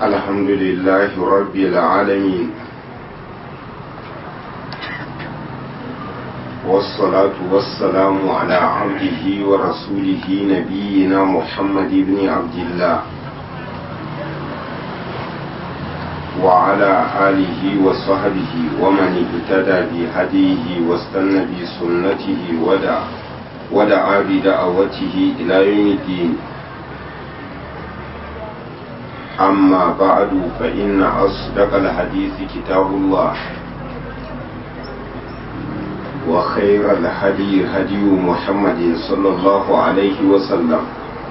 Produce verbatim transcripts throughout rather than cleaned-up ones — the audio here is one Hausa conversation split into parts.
الحمد لله رب العالمين والصلاة والسلام على عبده ورسوله نبينا محمد بن عبد الله وعلى آله وصحبه ومن اهتدى بهديه واستنى بسنته ودعا ودعا بدعوته إلى يوم الدين. أما بعد فإن أصدق الحديث كتاب الله وخير الهدي هدي محمد صلى الله عليه وسلم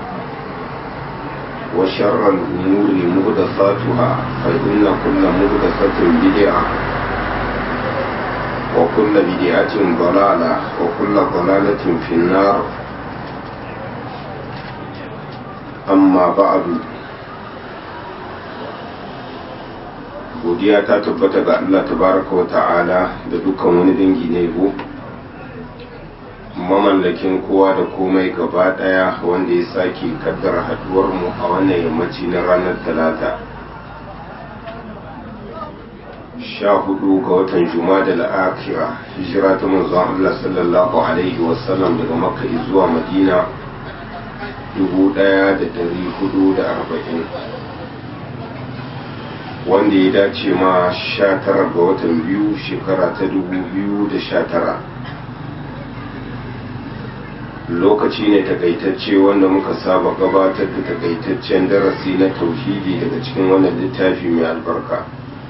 وشر الأمور محدثاتها فإن كل محدثة بدعة وكل بدعة ضلالة وكل ضلالة في النار. أما بعد godiya ta tabbata ga Allah tabaraka wa ta'ala da dukkan wani dangi na yabo, mamallakin kowa da komai gaba daya, wanda ya sake kaddara haduwar mu a wannan yammaci na ranar talata sha hudu ga watan Jumada al-Akhira, hijira ta manzon Allah sallallahu alaihi wasallam daga Makka zuwa Madina dubu daya da dari hudu da arba'in, wanda ya dace ma sha tara ga watan biyu shekara ta dubu biyu da sha tara. Lokaci ne takaitacce wanda muka saba gabatar da takaitaccen darasi na tauhidi daga cikin wannan littafi mai albarka,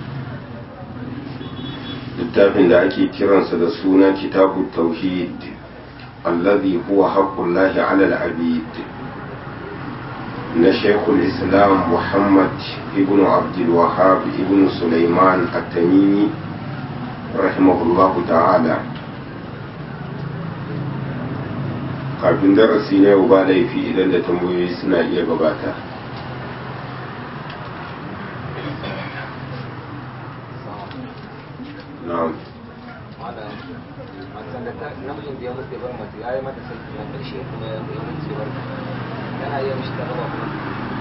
littafin da ake kiransa da suna kitabu tauhid allazi huwa haqqullahi ala al-abid na shekul islam muhammad ibn abdul wahab ibn sulaiman at-tamimi rahimahullahu ta'ala. kafin darasi na yau ba laifi idan da tambayoyi suna iya gabata. na'am namijin da ya mutu bar mace ya yi mata sarki na ƙarshe kuma ya mutu bar yana iya mishi ta raba kuma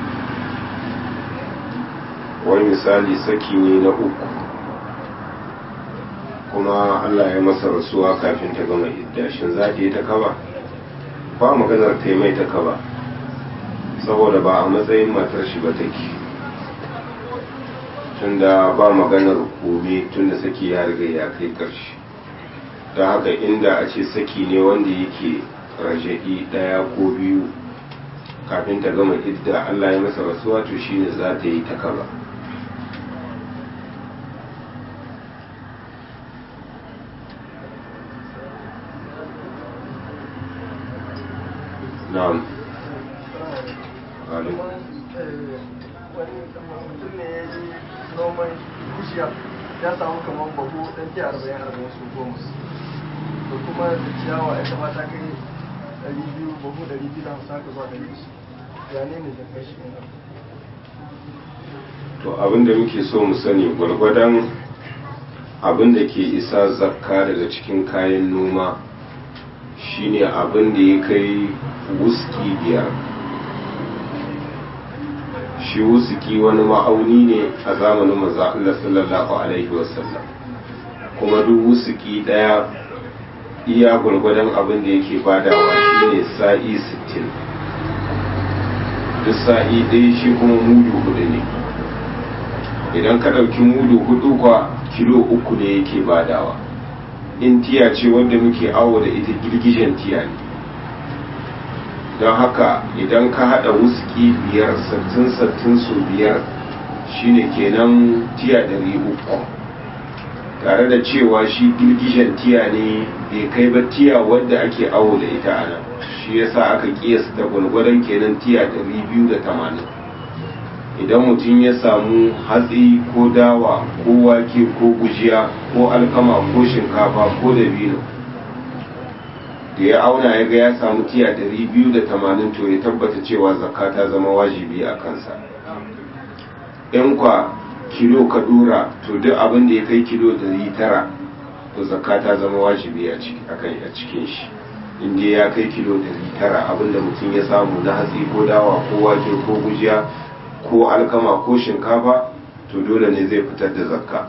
wani misali saki ne na uku kuma Allah ya masa rasuwa kafin ta gama idda, shin za ta yi ta kaba? ba maganar ta mai ta kaba, saboda ba a matsayin matar shi ba take, tunda ba maganar kome tunda saki ya riga ya kai ƙarshe. da haka inda a ce saki ne wanda yake raja'i ɗaya ko biyu kafin ta gama idda Allah ya masa rasuwa, to shine za ta yi ta kaba. na'am wani mutum ne ya yi noman kushiya ya samu kamar babu ɗan ke arba'in arba'in su goma, da kuma da ciyawa ya kamata kai ɗari biyu babu ɗari biyu da hamsin haka zuwa ɗari su ya ne ne zakar shi ne. to abinda muke so mu sani gwargwadon abinda ke isa zakka daga cikin kayan noma shine abin da ya kai wuski biyar. shi wuski wani ma'auni ne a zamanin manzo Allah sallallahu alaihi wasallam, kuma duk wuski daya iya gwargwadon abin da yake badawa shine sa'i sittin. duk sa'i ɗaya shi kuma mudu hudu ne. idan ka ɗauki mudu hudu kwa kilo uku ne yake badawa. in tiya ce wanda muke awo da ita girgijen tiya ne. don haka idan ka hada wuski biyar sattin sattin su biyar shine kenan tiya ɗari uku, tare da cewa shi girgijen tiya ne bai kai ba tiya wadda ake awo da ita a nan, shi yasa aka kiyasta gwalgwadon kenan tiya ɗari biyu da tamanin. idan mutum ya samu hatsi ko dawa ko wake ko gujiya ko alkama ko shinkafa ko dabino, da ya auna ya ga ya samu tiya ɗari biyu da tamanin, to ya tabbata cewa zakka ta zama wajibi a kansa. in kwa kilo ka dora, to duk abin da ya kai kilo ɗari tara to zakka ta zama wajibi a cikin shi. inda ya kai kilo ɗari tara abin da mutum ya samu na hatsi ko dawa ko wake ko gujiya ko alkama ko shinkafa to dole ne zai fitar da zakka.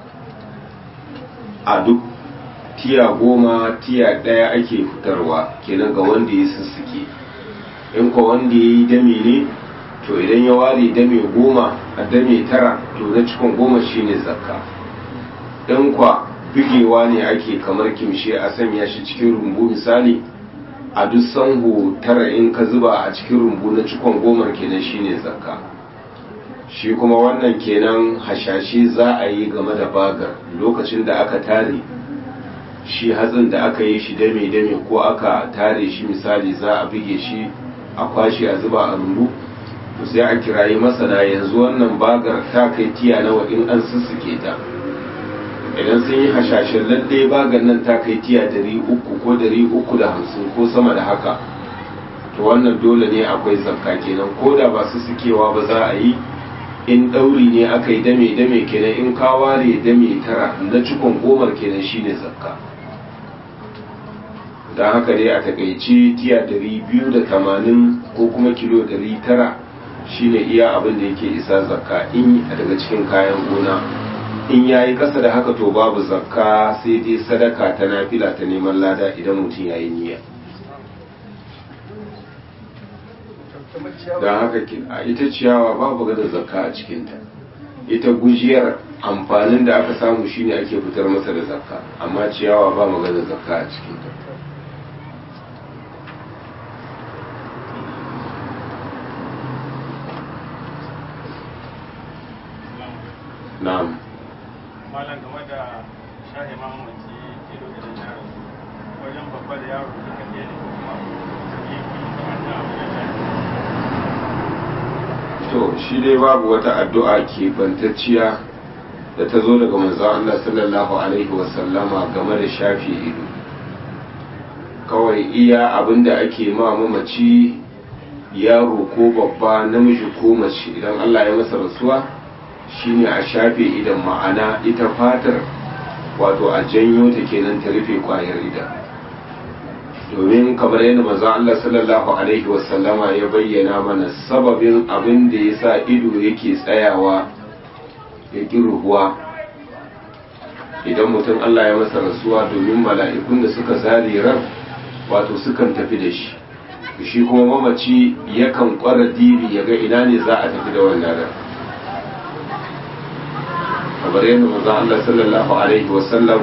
A duk tiya goma tiya ɗaya ake fitarwa kenan ga wanda ya sussuke. In ko wanda ya yi dame ne to idan ya ware dame goma a dame tara to na cikin goma shine zakka. In kwa bigewa ne ake kamar kimshe a sanya shi cikin rumbu misali a duk sanho tara in ka zuba a cikin rumbu na cikon gomar kenan shine zakka. Shi kuma wannan kenan hashashe za a yi game da bagar lokacin da aka tare shi hatsin da aka yi shi dame-dame ko aka tare shi misali za a bige shi a kwashe a zuba a rumbu to sai a kirayi masana yanzu wannan bagar ta kai tiya nawa in an sussuke ta. Idan sun yi hashashen lalle bagar nan ta kai tiya dari uku ko dari uku da hamsin ko sama da haka to wannan dole ne akwai zakka kenan ko da ba sussukewa ba za a yi. In ɗauri ne aka yi dame-dame kenan in ka ware dame tara na cikon gomar kenan shine zakka. Don haka dai a takaice tiya dari biyu da tamanin ko kuma kilo dari tara shine iya abin da yake isa zakka in daga cikin kayan gona. In yayi ƙasa da haka to babu zakka sai dai sadaka ta nafila ta neman lada idan mutum yayi niyya. Don haka a ita ciyawa babu gadar zakka a cikinta. Ita gujiyar amfanin da aka samu shine ake fitar masa da zakka, amma ciyawa ba maganar zakka a cikinta. Na'am. Malam game da shahi mamaci kilo da yaro wajen babba da yaro duka ne kuma yi wani abu ya To shi dai babu wata addu'a ke bantacciya da ta zo daga manzon Allah sallallahu alaihi wasallama game da shafi ido. Kawai iya abinda ake ma mamaci yaro ko babba namiji ko mace idan Allah ya masa rasuwa shine a shafe idan ma'ana ita fatar wato a janyo ta kenan ta rufe kwayar idan. Domin kamar yadda manzon Allah sallallahu alaihi wasallama ya bayyana mana sababin abin da ya sa ido yake tsayawa ya ƙi ruhuwa idan mutum Allah ya masa rasuwa domin mala'ikun da suka zare ran wato sukan tafi da shi shi kuma mamaci yakan ƙwara dibi ya ga ina ne za a tafi da wannan ran. Kamar yadda manzon Allah sallallahu alaihi wasallam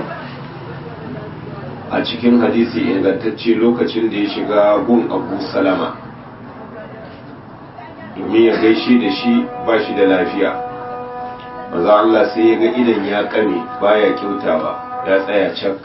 a cikin hadisi ingantacce lokacin da ya shiga gun Abu Salama domin ya gaishe da shi ba shi da lafiya, manzon Allah sai ya ga idan ya kame baya kyautawa ya tsaya cak,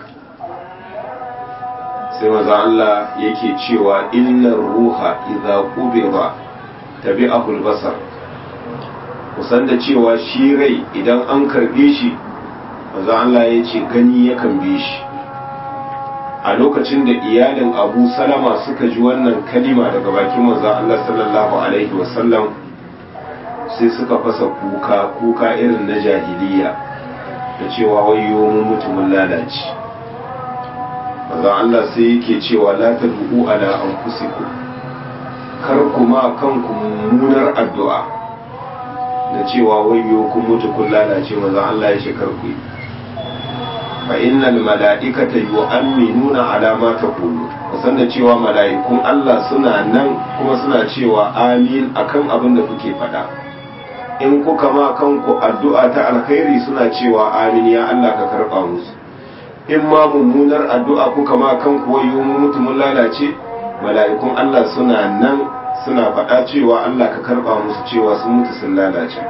sai manzon Allah yake cewa innar ruha idza qubira tabi'ahu al-basar, kusan da cewa shi rai idan an karbe shi manzon Allah ya ce gani yakan bi shi. A lokacin da iyalin Abu Salama suka ji wannan kalima daga bakin manzon Allah sallallahu alaihi wasallam sai suka fasa kuka kuka irin na jahiliya da cewa wayyo mu mutumin lalaci. Manzon Allah sai yake cewa la tad'u ala anfusikum, kar kuma kanku mummunar addu'a da cewa wayyo kun mutu kun lalace. Manzon Allah ya ce kar ku yi, fa innal mala'ikata yu'minuna ala ma taqulu, kusan da cewa mala'ikun Allah suna nan kuma suna cewa amin akan abin da kuke faɗa. In kuka ma kanku addu'a ta alkhairi suna cewa amin ya Allah ka karɓa musu. In ma mummunar addu'a kuka ma kanku wayo mu mutumin lalace, mala'ikun Allah suna nan suna faɗa cewa Allah ka karɓa musu cewa sun mutu sun lalace.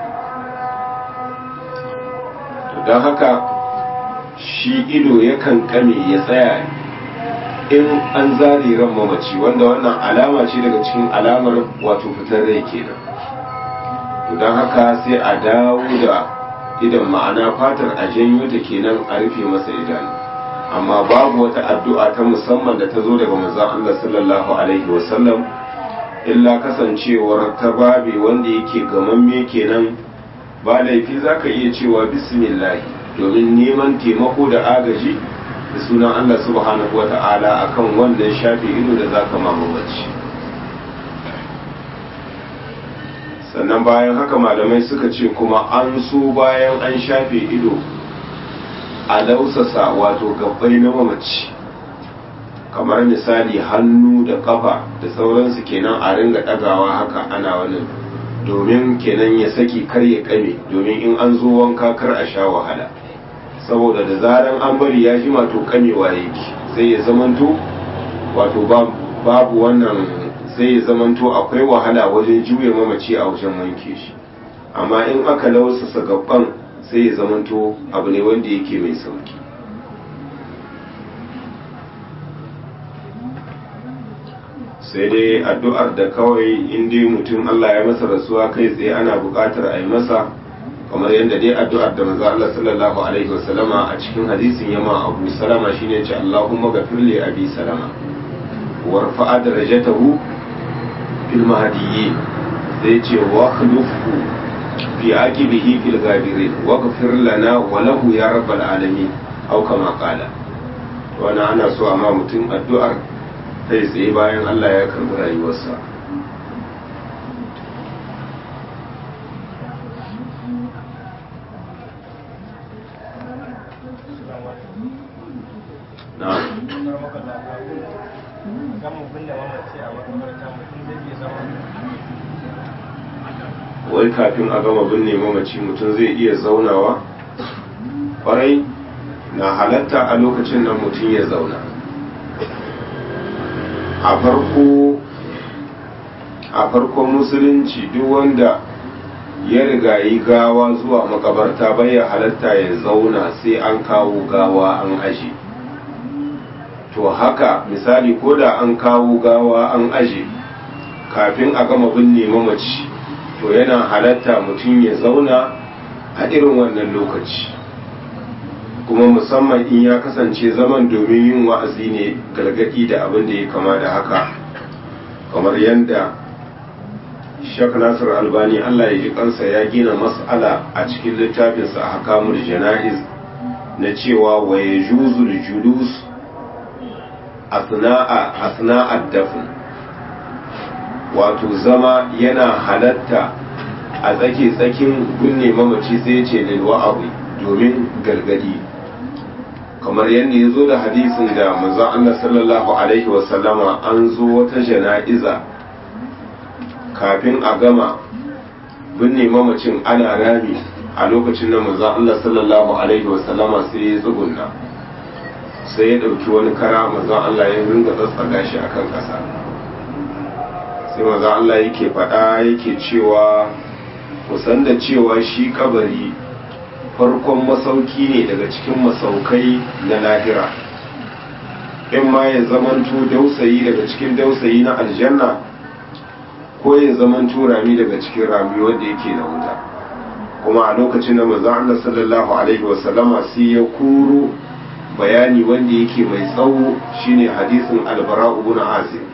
Don haka shi ido yakan kame ya tsaya in an zare ran mamaci, wanda wannan alama ce daga cikin alamar wato fitar rai kenan. Don haka sai a dawo da idan ma'ana fatar a janyo ta kenan a rufe masa idanu, amma babu wata addu'a ta musamman da ta zo daga manzon Allah sallallahu alaihi wasallam illa kasancewar ta babe wanda yake gamamme kenan. Ba laifi zaka iya cewa bismillahi domin neman taimako da agaji da sunan Allah subhanahu wa ta'ala akan wannan shafi ido da zaka mamaci. sannan bayan haka malamai suka ce kuma an so bayan an shafe ido a lausasa wato gabbai na mamaci, kamar misali hannu da kafa da sauransu kenan a ringa ɗagawa haka ana wani, domin kenan ya saki kar ya kame, domin in an zo wanka kar a sha wahala, saboda da zaran an bari ya jima to kamewa yake sai ya zamanto wato babu wannan, sai ya zamanto akwai wahala wajen juya mamaci a wajen wanke shi. Amma in aka lausasa gaban sai ya zamanto abu ne wanda yake mai sauki. sai dai addu'ar da kawai inda mutum Allah ya masa rasuwa kai tsaye ana buƙatar a yi masa, kamar yadda dai addu'ar da manzo Allah sallallahu alaihi wasallama a cikin hadisin yama Abu Salama shine ce Allahumma ghafir li abi Salama warfa'a darajatahu fil mahdiyyin, sai ce wa khlufu fi aqibihi fil ghabirin wa ghfir lana wa lahu ya rabbal alamin au kama qala. wannan ana so amma mutum addu'ar kai tsaye bayan Allah ya karbi rayuwarsa. wai kafin a gama binne mamaci mutum zai iya zaunawa? Kwarai na halatta a lokacin nan mutum ya zauna. a farko a farkon musulunci duk wanda ya riga yi gawa zuwa makabarta bai ya halatta ya zauna sai an kawo gawa an aje. to haka misali ko da an kawo gawa an aje kafin a gama binne mamaci to yana halatta mutum ya zauna a irin wannan lokaci, kuma musamman in ya kasance zaman domin yin wa'azi ne, gargadi da abin da ya kama da haka, kamar yadda Sheikh Nasir Albani Allah ya ji kansa ya gina mas'ala a cikin littafinsa a Ahkamul Jana'iz na cewa wa yajuzul julus asna'a asna'a dafn, wato zama yana halatta a tsake tsakin gunne mamaci sai ce lil wa'azi domin gargadi, kamar yadda ya zo da hadisin da manzon Allah sallallahu alaihi wasallama an zo wata jana'iza kafin a gama binne mamacin ana rami a lokacin da manzon Allah sallallahu alaihi wasallama sai ya tsugunna sai ya dauki wani kara manzon Allah ya ringa tsatsaga shi akan kasa, sai manzon Allah yake faɗa yake cewa kusan da cewa shi kabari farkon masauki ne daga cikin masaukai na lahira, in ma ya zamanto dausayi daga cikin dausayi na aljanna ko ya zamanto rami daga cikin rami wanda yake na wuta. kuma a lokacin da manzon Allah sallallahu alaihi wasallama sai ya kuro bayani wanda yake mai tsawo shine hadisin albara ibn azib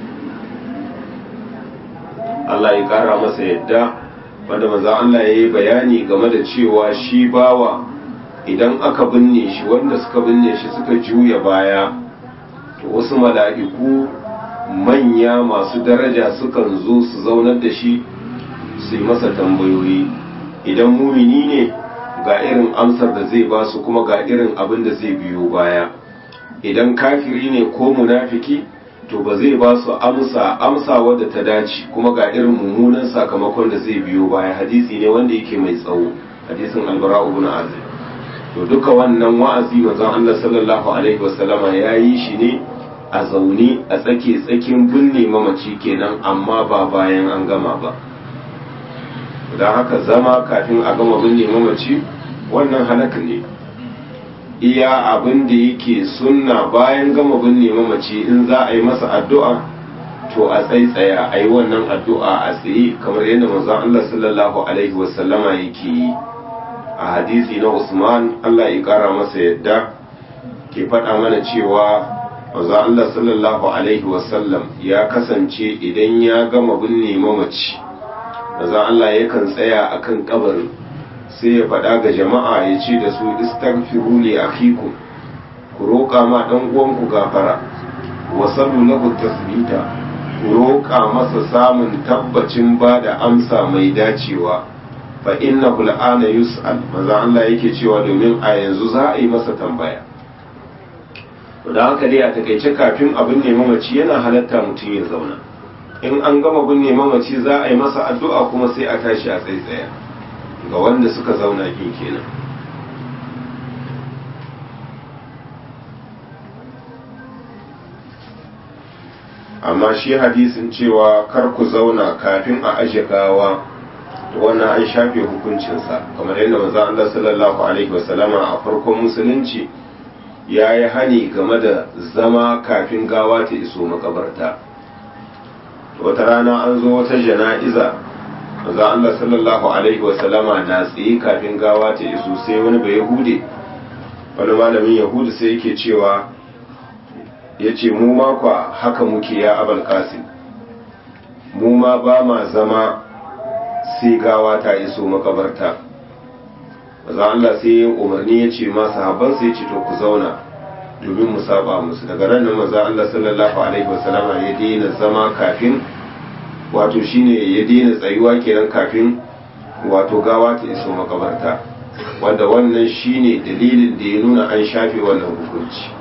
Allah ya kara masa yadda, wanda manzon Allah ya yi bayani game da cewa shi bawa idan aka binne shi, wanda suka binne shi suka juya baya, to wasu mala'iku manya masu daraja sukan zo su zaunar da shi su yi masa tambayoyi. Idan mumini ne ga irin amsar da zai ba su, kuma ga irin abin da zai biyo baya. Idan kafiri ne ko munafiki to ba zai ba su amsa amsa wadda ta dace, kuma ga irin mummunan sakamakon da zai biyo baya. Hadisi ne wanda yake mai tsawo, hadisin albara ibn azib. to duka wannan wa'azi manzon Allah sallallahu alaihi wasallama ya yi shi ne a zaune a tsake tsakin binne mamaci kenan, amma ba bayan an gama ba. don haka zama kafin a gama binne mamaci wannan halaka ne. iya abin da yake sunna bayan gama binne mamaci in za a yi masa addu'a to a tsaitsaya a yi wannan addu'a a tsaye kamar yadda manzon Allah sallallahu alaihi wasallama yake yi. a hadisi na Usman Allah ya kara masa yadda ke faɗa mana cewa manzon Allah sallallahu alaihi wasallam ya kasance idan ya gama binne mamaci, manzon Allah yakan tsaya akan kabarin sai ya faɗa ga jama'a ya ce da su istaghfiru li akhikum, ku roƙa ma dan uwanku gafara, wa sallu lahu tasbita, ku roƙa masa samun tabbacin ba da amsa mai dacewa fa innahu al'ana yus'al manzo Allah yake cewa domin a yanzu za a yi masa tambaya. Da haka dai a takaice kafin abin ne mamaci yana halatta mutum ya zauna, in an gama binne mamaci za a yi masa addu'a kuma sai a tashi a tsaitsaya ga wanda suka zauna kin kenan. Amma shi hadisin cewa kar ku zauna kafin a aje gawa wannan an shafe hukuncinsa, kamar yadda manzo Allah sallallahu alaihi wasallama a farkon musulunci ya yi hani game da zama kafin gawa ta iso makabarta. Wata rana an zo wata jana'iza manzo Allah sallallahu alaihi wasallama na tsaye kafin gawa ta iso, sai wani bai yahude wani malamin yahudu sai yake cewa ya ce mu ma kwa haka muke ya abal kasim, mu ma ba ma zama sai gawa ta iso makabarta. maza Allah sai yin umarni ya ce masu haban sai ce to ku zauna domin mu saba musu. Daga nan maza Allah sallallahu alaihi wasallama ya daina zama kafin wato shine ya daina tsayuwa kenan kafin wato gawa ta iso makabarta, wanda wannan shine dalilin da ya nuna an shafe wannan hukunci.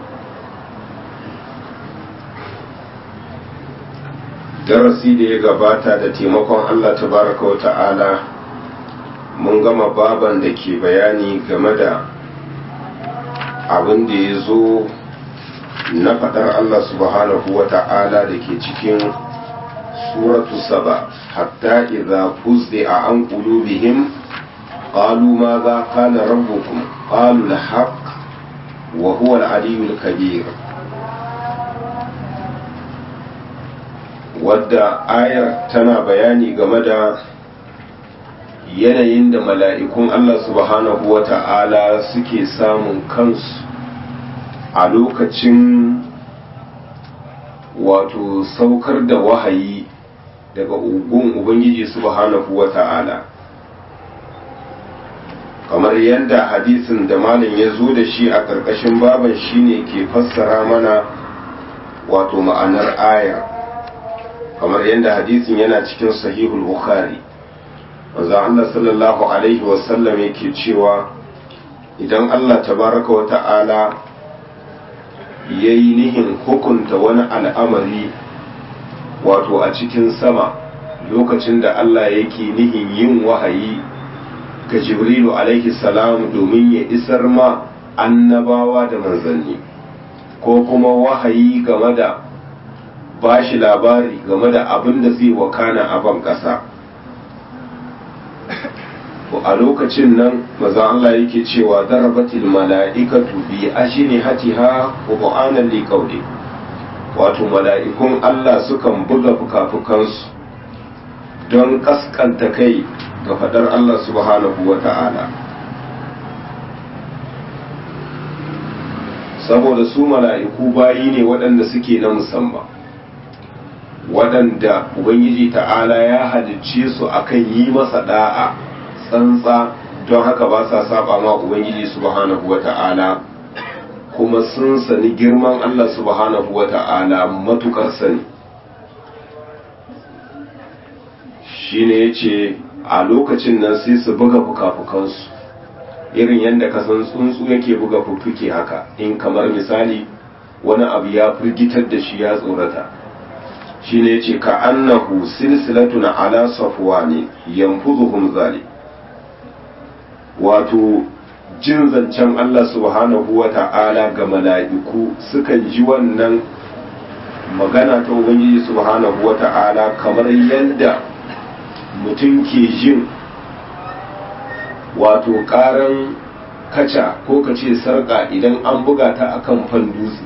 Darasi da ya gabata da taimakon Allah tabaraka wa ta'ala mun gama baban da ke bayani game da abin da ya zo na faɗar Allah subhanahu wa ta'ala da ke cikin suratu saba, hatta idza fuzzi'a an qulubihim qalu ma za qala rabbukum qalu al-haqq wa huwa al-aliyyul kabir. Wadda ayar tana bayani game da yanayin da mala'ikun Allah subhanahu wa ta'ala suke samun kansu a lokacin wato saukar da wahayi daga ugun Ubangiji subhanahu wa ta'ala, kamar yadda hadisin da malam ya zo da shi a ƙarƙashin baban shine ke fassara mana wato ma'anar ayar, kamar yadda hadisin yana cikin sahihul bukhari. manzo Allah sallallahu alaihi wasallam yake cewa idan Allah tabaraka wa ta'ala yayi nihin hukunta wani al'amari wato a cikin sama, lokacin da Allah yake nihin yin wahayi ga Jibrilu alaihi salam domin ya isar ma annabawa da manzanni, ko kuma wahayi game da ba shi labari game da abin da zai wakana a ban ƙasa. A lokacin nan maza Allah yake cewa darabatil mala'ikatu bi ajnihatiha wa qur'anan liqawli, wato mala'ikun Allah sukan buga fukafukansu don kaskanta kai ga fadar Allah subhanahu wa ta'ala, saboda su mala'iku bayi ne waɗanda suke na musamman, waɗanda Ubangiji ta'ala ya halicce su akan yi masa da'a tsantsa, don haka ba sa saba ma Ubangiji subhanahu wa ta'ala, kuma sun sani girman Allah subhanahu wa ta'ala matukar sani. Shi ne ya ce a lokacin nan sai su buga fuka-fukansu irin yadda kasan tsuntsu yake buga fuffuke haka, in kamar misali wani abu ya firgitar da shi ya tsorata. Shi ne ya ce ka annahu silsilatun ala safuwa ne yanfuzuhum zali, wato jin zancen Allah subhanahu wa ta'ala ga mala'iku sukan ji wannan magana ta Ubangiji subhanahu wa ta'ala kamar yadda mutum ke jin wato karan kaca ko kace sarka idan an buga ta akan fan dutse.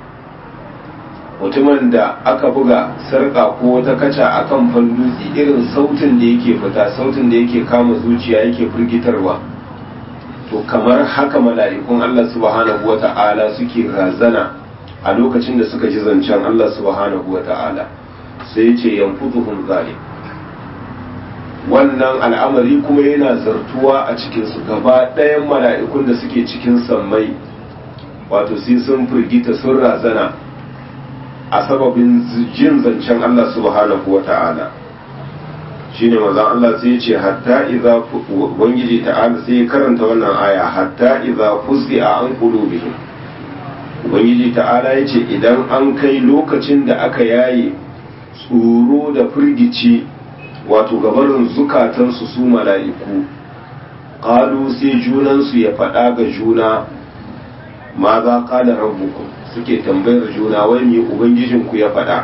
Mutumin da aka buga sarka ko wata kaca akan fan dutse, irin sautin da yake fita, sautin da yake kama zuciya yake firgitarwa, to kamar haka mala'ikun Allah subhanahu wa ta'ala suke razana a lokacin da suka ji zancen Allah subhanahu wa ta'ala. Sai ce yanfuzuhum zalim, wannan al'amari kuma yana zartuwa a cikinsu gaba ɗayan mala'ikun da suke cikin sammai, wato sai sun firgita sun razana a sababin jin zancen Allah subhanahu wa ta'ala shine manzon Allah sai ya ce hatta idza ubangiji ta'ala sai ya karanta wannan aya hatta idza fuzia an qulubihim ubangiji ta'ala ya ce idan an kai lokacin da aka yaye tsoro da firgici wato gabarin zukatansu su mala'iku qalu sai junansu ya faɗa ga juna ma za qala rabbukum suke tambayar juna wai me ubangijinku ya faɗa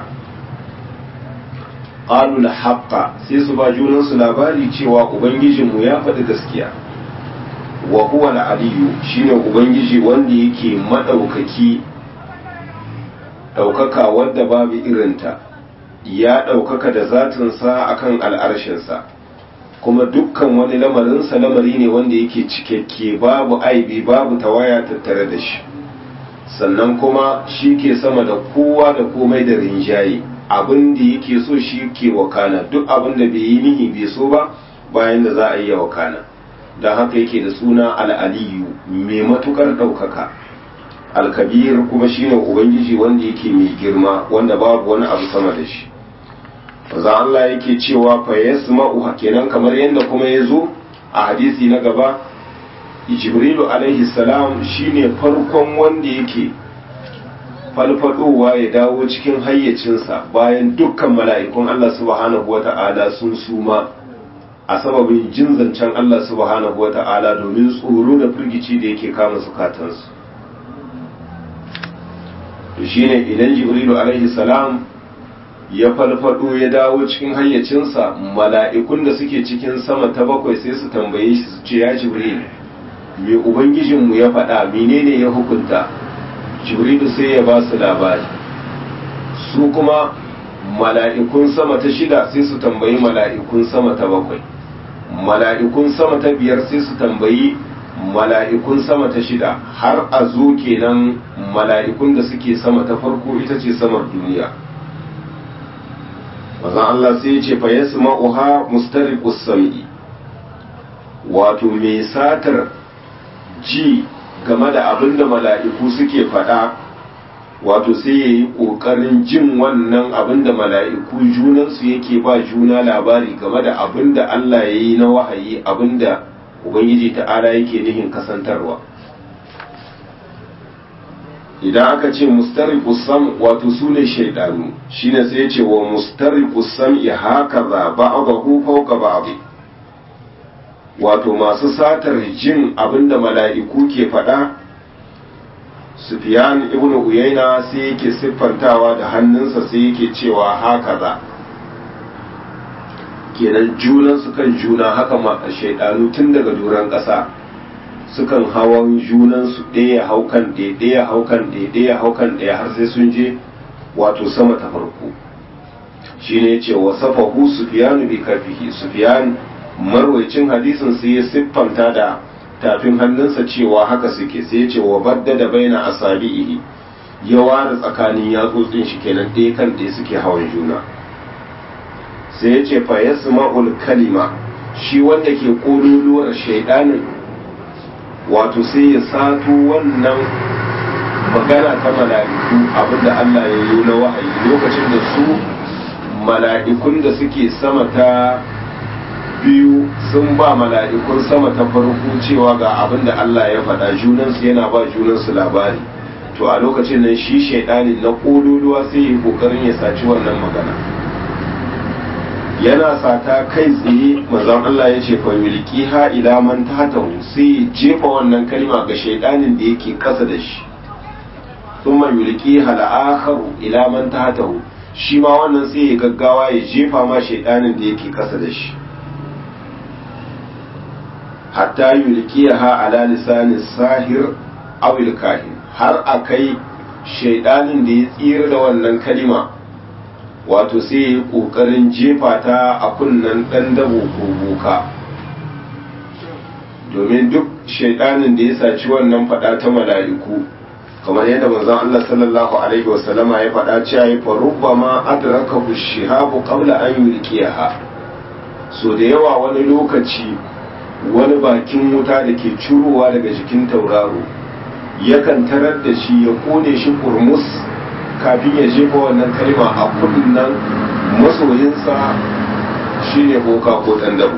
qalu la haqqa sai su ba junansu labari cewa ubangijinmu ya faɗi gaskiya wa huwa al-aliyyu shine ubangiji wanda yake madaukaki daukaka wadda babu irinta ya daukaka da zatinsa akan al'arshinsa kuma dukkan wani lamarinsa lamari ne wanda yake cikakke babu aibi babu tawaya tattare da shi sannan kuma shi ke sama da kowa da komai da rinjaye abin da yake so shi ke wakana duk abin da bai yi nihi bai so ba bayan da za a yi ya wakana don haka yake da suna al'aliyu mai matukar ɗaukaka alkabir kuma shine ubangiji wanda yake mai girma wanda babu wani abu sama da shi za Allah yake cewa fa yasma'u kenan kamar yadda kuma ya zo a hadisi na gaba jibrilu alaihi salam shine farkon wanda yake falfadowa ya dawo cikin hayyacinsa bayan dukkan mala'ikun Allah subhanahu wata'ala sun suma a sababin jin zancen Allah subhanahu wata'ala domin tsoro da firgici da yake kama zukatansu to shine idan jibrilu alaihi salam ya falfado ya dawo cikin hayyacinsa mala'ikun da suke cikin sama ta bakwai sai su tambaye shi su ce ya jibril me ubangijinmu ya faɗa menene ya hukunta jibrilu sai ya ba su labari su kuma mala'ikun sama ta shida sai su tambayi mala'ikun sama ta bakwai mala'ikun sama ta biyar sai su tambayi mala'ikun sama ta shida har a zo kenan mala'ikun da suke sama ta farko ita ce samar duniya mazan Allah sai ya ce fa yasma'uha mustariqus sam'i wato mai satar ji game da abin da mala'iku suke faɗa wato sai ya yi ƙoƙarin jin wannan abin da mala'iku junansu yake ba juna labari game da abin da Allah ya yi na wahayi abin da Ubangiji ta'ala yake nihin kasantarwa idan aka ce mustariqus sam wato su ne shaidanu shine sai ya ce wa mustariqus sam'i hakaza ba'dahu fawqa ba'd wato masu satar jin abinda mala'iku ke faɗa Sufyan ibn Uyayna sai yake siffantawa da hannunsa sai yake cewa hakaza kenan junan su kan juna haka ma shaidanu tun daga duran ƙasa sukan hawan junan su ɗaya haukan ɗaya ɗaya haukan ɗaya ɗaya haukan ɗaya har sai sun je wato sama ta farko shine yace wasafahu Sufyan bi kafihi Sufyan marwaicin hadisin sai ya siffanta da tafin hannunsa cewa haka suke sai ya ce wa badda da baina asabihi ya ware tsakanin yatsotsin shi kenan ɗaya kan ɗaya suke hawan juna sai ya ce fa yasma'ul kalima shi wanda ke kololuwar shaidanin wato sai ya sato wannan magana ta mala'iku abinda Allah ya yi na wahayi lokacin da su mala'ikun da suke sama ta biyu sun ba mala'ikun sama ta farko cewa ga abin da Allah ya faɗa junansu yana ba junansu labari to a lokacin nan shi shaidanin na ƙololuwa sai yi ƙoƙarin ya saci wannan magana yana sata kai tsaye manzon Allah ya ce fa yulki ha ila man tahtahu sai jefa wannan kalma ga shaidanin da yake kasa da shi thumma yulki ha al-akharu ila man tahtahu shi ma wannan sai ya gaggawa ya jefa ma shaidanin da yake kasa da shi hatta yulkiyaha ala lisani sahir aw kahin har akai shaidanin da ya tsira da wannan kalima wato sai ya yi kokarin jefa ta a kunnen dan dabo ko boka domin duk shaidanin da ya saci wannan fada ta mala'iku kamar yadda manzon Allah sallallahu alaihi wasallama ya fada cewa ya farubba ma adrakahu shihabu qabla an yulkiyaha so da yawa wani lokaci wani bakin wuta da ke curowa daga jikin tauraro yakan tarar da shi ya kone shi kurmus kafin ya jefa wannan kalma a kunnan masoyinsa shine boka ko dan dabo,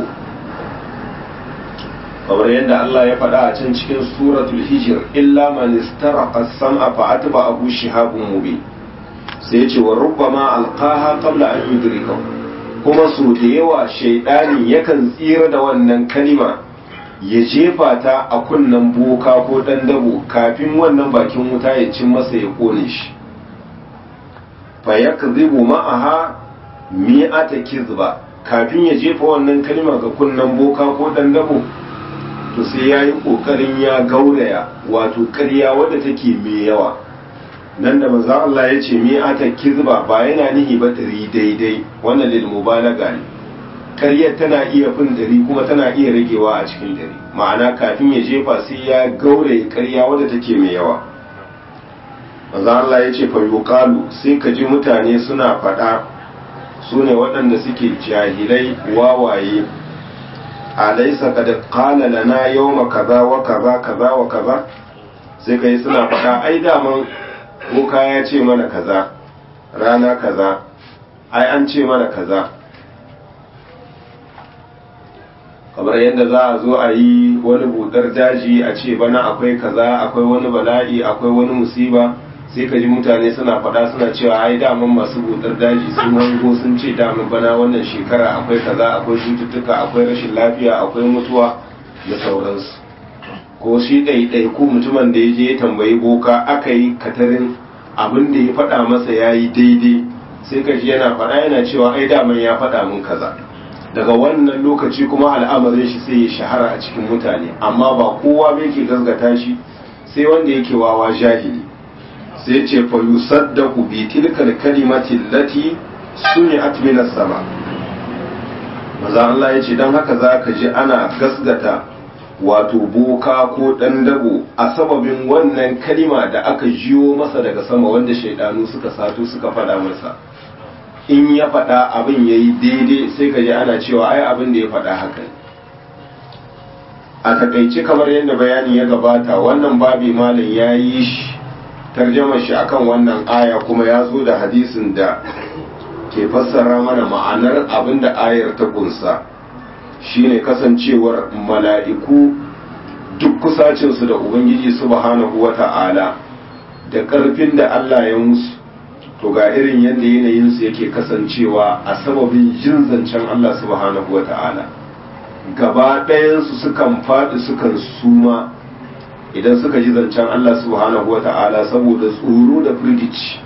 kamar yadda Allah ya faɗa a can cikin suratul hijr, illa man istaraqa as-sam'a fa atba'ahu shihabun mubin, sai ya ce wa rubbama alqaha qabla an yudrikahu, kuma su da yawa shaidani yakan tsira da wannan kalima ya jefa ta a kunnen boka ko dan dabo kafin wannan bakin wuta ya cin masa ya kone shi, fa yakdhibu ma'aha mi'ata kizba, kafin ya jefa wannan kalima ga kunnen boka ko dan dabo to sai yayi kokarin ya gauraya wato ƙarya wadda take mai yawa. Nan da manzon Allah ya ce mi'ata kizba ba yana nihi ba ɗari daidai, wannan lil mubalaga ne, ƙaryar tana iya fin ɗari kuma tana iya ragewa a cikin ɗari, ma'ana kafin ya jefa sai ya gauraye ƙarya wadda take mai yawa. manzon Allah ya ce fa yuqalu, sai ka ji mutane suna faɗa, su ne waɗanda suke jahilai wawaye, alaysa qad qala lana yawma kaza wa kaza kaza wa kaza, sai kai suna faɗa ai daman boka ya ce mana kaza rana kaza, ai an ce mana kaza. kamar yadda za a zo a yi wani budar daji a ce bana akwai kaza, akwai wani bala'i, akwai wani musiba, sai ka ji mutane suna faɗa suna cewa ai daman masu budar daji sun hango sun ce daman bana wannan shekara akwai kaza, akwai cututtuka, akwai rashin lafiya, akwai mutuwa da sauransu. ko shi ɗaiɗai ko mutumin da ya je ya tambayi boka aka yi katarin abin da ya faɗa masa ya yi daidai, sai ka ji yana faɗa yana cewa ai daman ya faɗa min kaza. Daga wannan lokaci kuma al'amarin shi sai ya shahara a cikin mutane, amma ba kowa bai ke gasgata shi sai wanda yake wawa jahili. sai ce fa yusaddaqu bi tilkal kalimati allati suni'at min as-sama. maza Allah ya ce dan haka zaka ji ana gasgata wato boka ko dan dabo a sababin wannan kalima da aka jiyo masa daga sama wanda shaidanu suka sato suka faɗa masa. in ya faɗa abin ya yi daidai sai ka ji ana cewa ai abin da ya faɗa haka. a takaice kamar yadda bayani ya gabata, wannan babi malam ya yi shi tarjama shi akan wannan aya, kuma ya zo da hadisin da ke fassara mana ma'anar abin da ayar ta kunsa, shine kasancewar mala'iku duk kusacinsu da ubangiji subhanahu wata'ala da ƙarfin da Allah ya musu, to ga irin yadda yanayinsu yake kasancewa a sababin jin zancen Allah subhanahu wa ta'ala. Gaba ɗayansu sukan faɗi sukan suma idan suka ji zancen Allah subhanahu wa ta'ala saboda tsoro da firgici.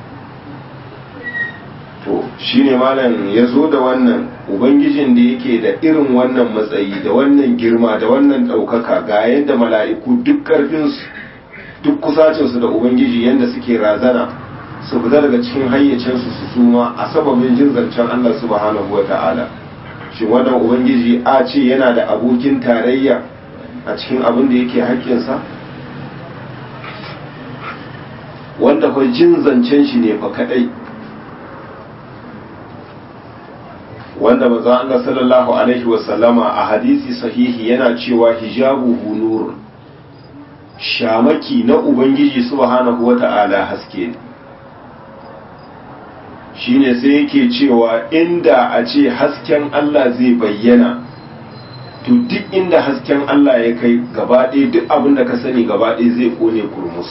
To shi ne malam ya zo da wannan ubangijin da yake da irin wannan matsayi da wannan girma da wannan ɗaukaka, ga yadda mala'iku duk ƙarfinsu duk kusacinsu da ubangiji yadda suke razana su fita daga cikin hayyacinsu su suma a sababin jin zancen Allah subhanahu wa ta'ala. Shin wannan ubangiji a ce yana da abokin tarayya a cikin abin da yake haƙƙinsa? Wanda fa jin zancen shi ne fa kadai, wanda manzon Allah sallallahu alaihi wa sallama a hadisi sahihi yana cewa hijabuhu nurun, shamaki na ubangiji subhanahu wa ta'ala haske ne. shine sai yake cewa inda a ce hasken Allah zai bayyana, to duk inda hasken Allah ya kai gaba ɗaya duk abin da ka sani gaba ɗaya zai kone kurmus.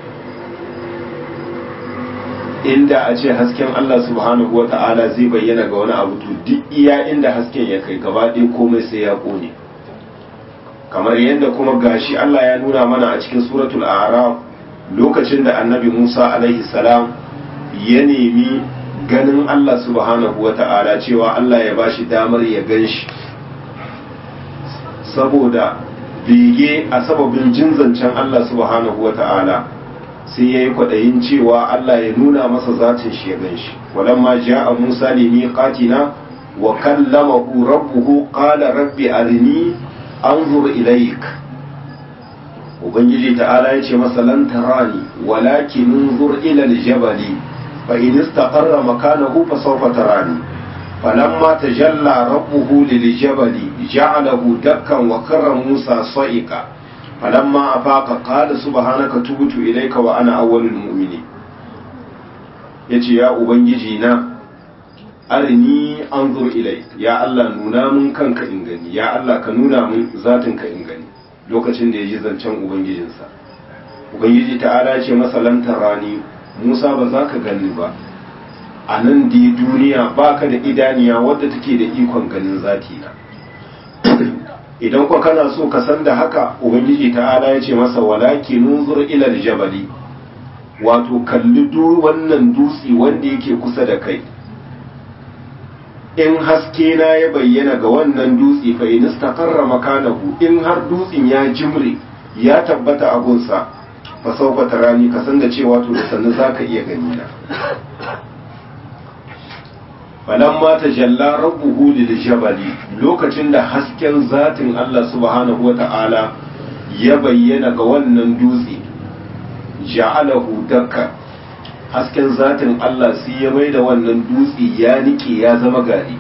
inda a ce hasken Allah subhanahu wa ta'ala zai bayyana ga wani abu, to duk iya inda hasken ya kai gaba ɗaya komai sai ya kone. kamar yadda kuma gashi Allah ya nuna mana a cikin suratul a'raf lokacin da annabi Musa alaihi salam ya nemi ganin Allah subhanahu wa ta'ala, cewa Allah ya bashi damar ya gan shi saboda bege a sababin jin zancen Allah subhanahu wa ta'ala, sai ya yi kwaɗayin cewa Allah ya nuna masa zatin shi ya gan shi. walamma ja'a Musa li miqatina wa kallamahu rabbuhu qala rabbi arini anzur ilayk. ubangiji ta'ala ya ce masa lan tarani walakin unzur ila al-jabali fa in istaqarra makanahu fa sawfa tarani. falamma tajalla rabbuhu lil-jabali ja'alahu dakkan wa karra Musa sa'iqa falamma afaqa qala subhanaka tubtu ilayka wa ana awwalul mu'minin. ya ce ya ubangiji na arini anzur ilai, ya Allah nuna mun kanka in gani, ya Allah ka nuna mun zatinka in gani. Lokacin da ya ji zancen ubangijinsa, ubangiji ta'ala ce masa lantar rani, Musa ba za ka gani ba a nan da duniya, baka da idaniya wadda take da ikon ganin zati na. Idan kwa kana so ka san da haka, ubangiji ta'ala ya ce masa walaki nunzur ila aljabali, wato kalli wannan dutse wanda yake kusa da kai, in haske na ya bayyana ga wannan dutse fa in istaqarra makanahu, in har dutsen ya jimre ya tabbata a gunsa, fa sawfa tarani, ka san da cewa to da sannan zaka iya gani na. falamma tajalla rabbuhu lil jabali, lokacin da hasken zatin Allah subhanahu wata'ala ya bayyana ga wannan dutse, ja'alahu dakka, hasken zatin Allah sai ya mai da wannan dutse ya nike ya zama gari.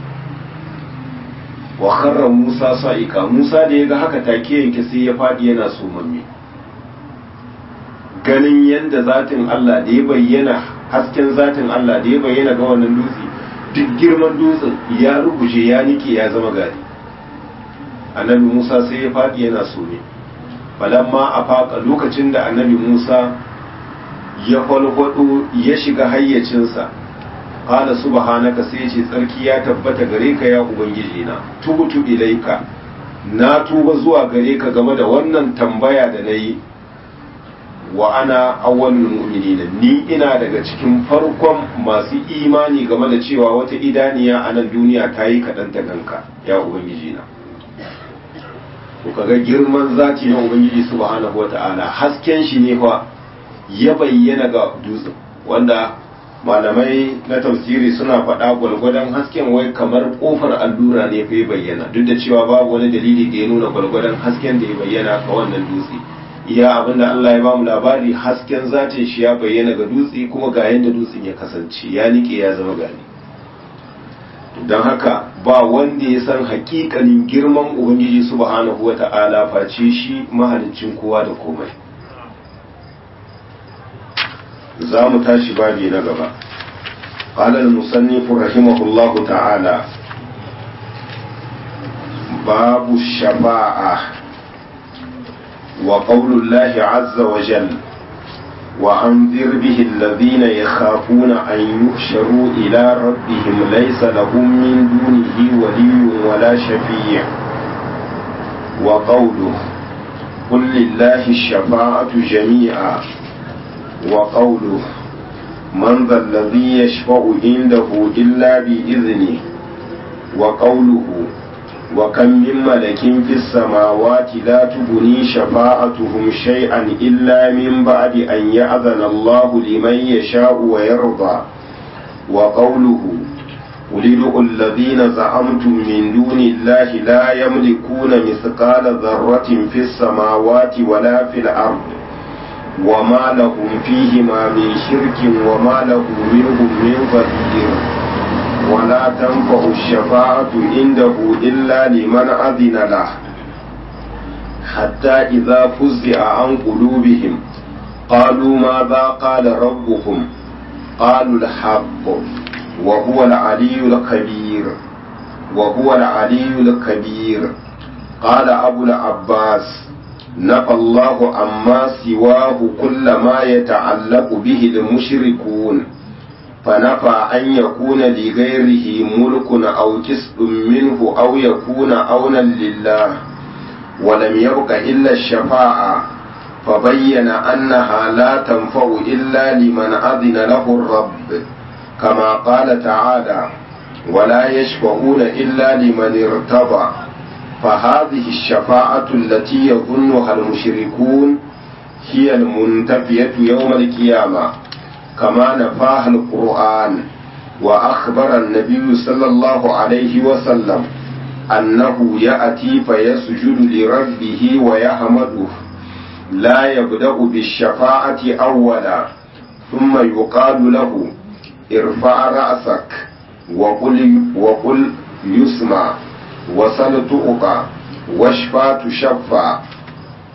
wa kharra Musa sa'ika, Musa da ya ga haka take yanke sai ya fadi yana sumamme. Ganin yanda zatin Allah da ya bayyana, hasken zatin Allah da ya bayyana ga wannan dutse, duk girman dutsen ya ruguje ya nike ya zama gari. Annabi Musa sai ya fadi yana sume. Falamma a faƙa, lokacin da annabi Musa ya kwalkwado ya shiga hayyacinsa, qala subhanaka, sai ce tsarki ya tabbata gare ka ya ubangiji na, tubutu ilaika, na tuba zuwa gare ka game da wannan tambaya da nayi, wa ana awwalul mu'minina, ni ina daga cikin farkon masu imani game da cewa wata idaniya a nan duniya ta yi kaɗan ta ganka ya ubangiji na. to kaga girman zati na ubangiji subhanahu wata'ala, hasken shi ne fa ya bayyana ga dutsen, wanda malamai na tafsiri suna faɗa gwalgwadon hasken wai kamar kofar allura ne fa ya bayyana, duk da cewa babu wani dalili da ya nuna gwalgwadon hasken da ya bayyana ga wannan dutse. iya abinda Allah ya ba mu labari, hasken zatin shi ya bayyana ga dutse, kuma ga yanda dutsen ya kasance ya nike ya zama gani. don haka ba wanda ya san hakikanin girman ubangiji subhanahu wata'ala face shi mahalicin kowa da komai. za mu tashi babi na gaba. قال المصنف رحمه الله تعالى باب الشفاعة وقول الله عز وجل وأنذر به الذين يخافون أن يحشروا إلى ربهم ليس لهم من دونه ولي ولا شفيع. وقوله قل لله الشفاعة جميعا. وقوله من ذا الذي يشفع عنده إلا بإذنه. وقوله وكم من ملك في السماوات لا تغني شفاعتهم شيئا إلا من بعد أن يأذن الله لمن يشاء ويرضى. وقوله قل ادعوا الذين زعمتم من دون الله لا يملكون مثقال ذرة في السماوات ولا في الأرض وما لهم فيهما من شرك وما له منهم من ظهير. ولا تنفع الشفاعة عنده إلا لمن أذن له حتى إذا فزع عن قلوبهم قالوا ماذا قال ربكم قالوا الحق وهو العلي الكبير وهو العلي الكبير. قال أبو العباس نفى الله عما سواه كل ما يتعلق به المشركون، فنفى أن يكون لغيره ملك أو كسب منه أو يكون عونا لله، ولم يبق إلا الشفاعة، فبين أنها لا تنفع إلا لمن أذن له الرب، كما قال تعالى ولا يشفعون إلا لمن ارتضى. فهذه الشفاعة التي يظنها المشركون هي المنتفية يوم القيامة كما نفاها القرآن. وأخبر النبي صلى الله عليه وسلم أنه يأتي فيسجد لربه ويحمده لا يبدأ بالشفاعة أولا، ثم يقال له ارفع رأسك وقل, وقل يسمع وسل تؤقى واشفى تشفى.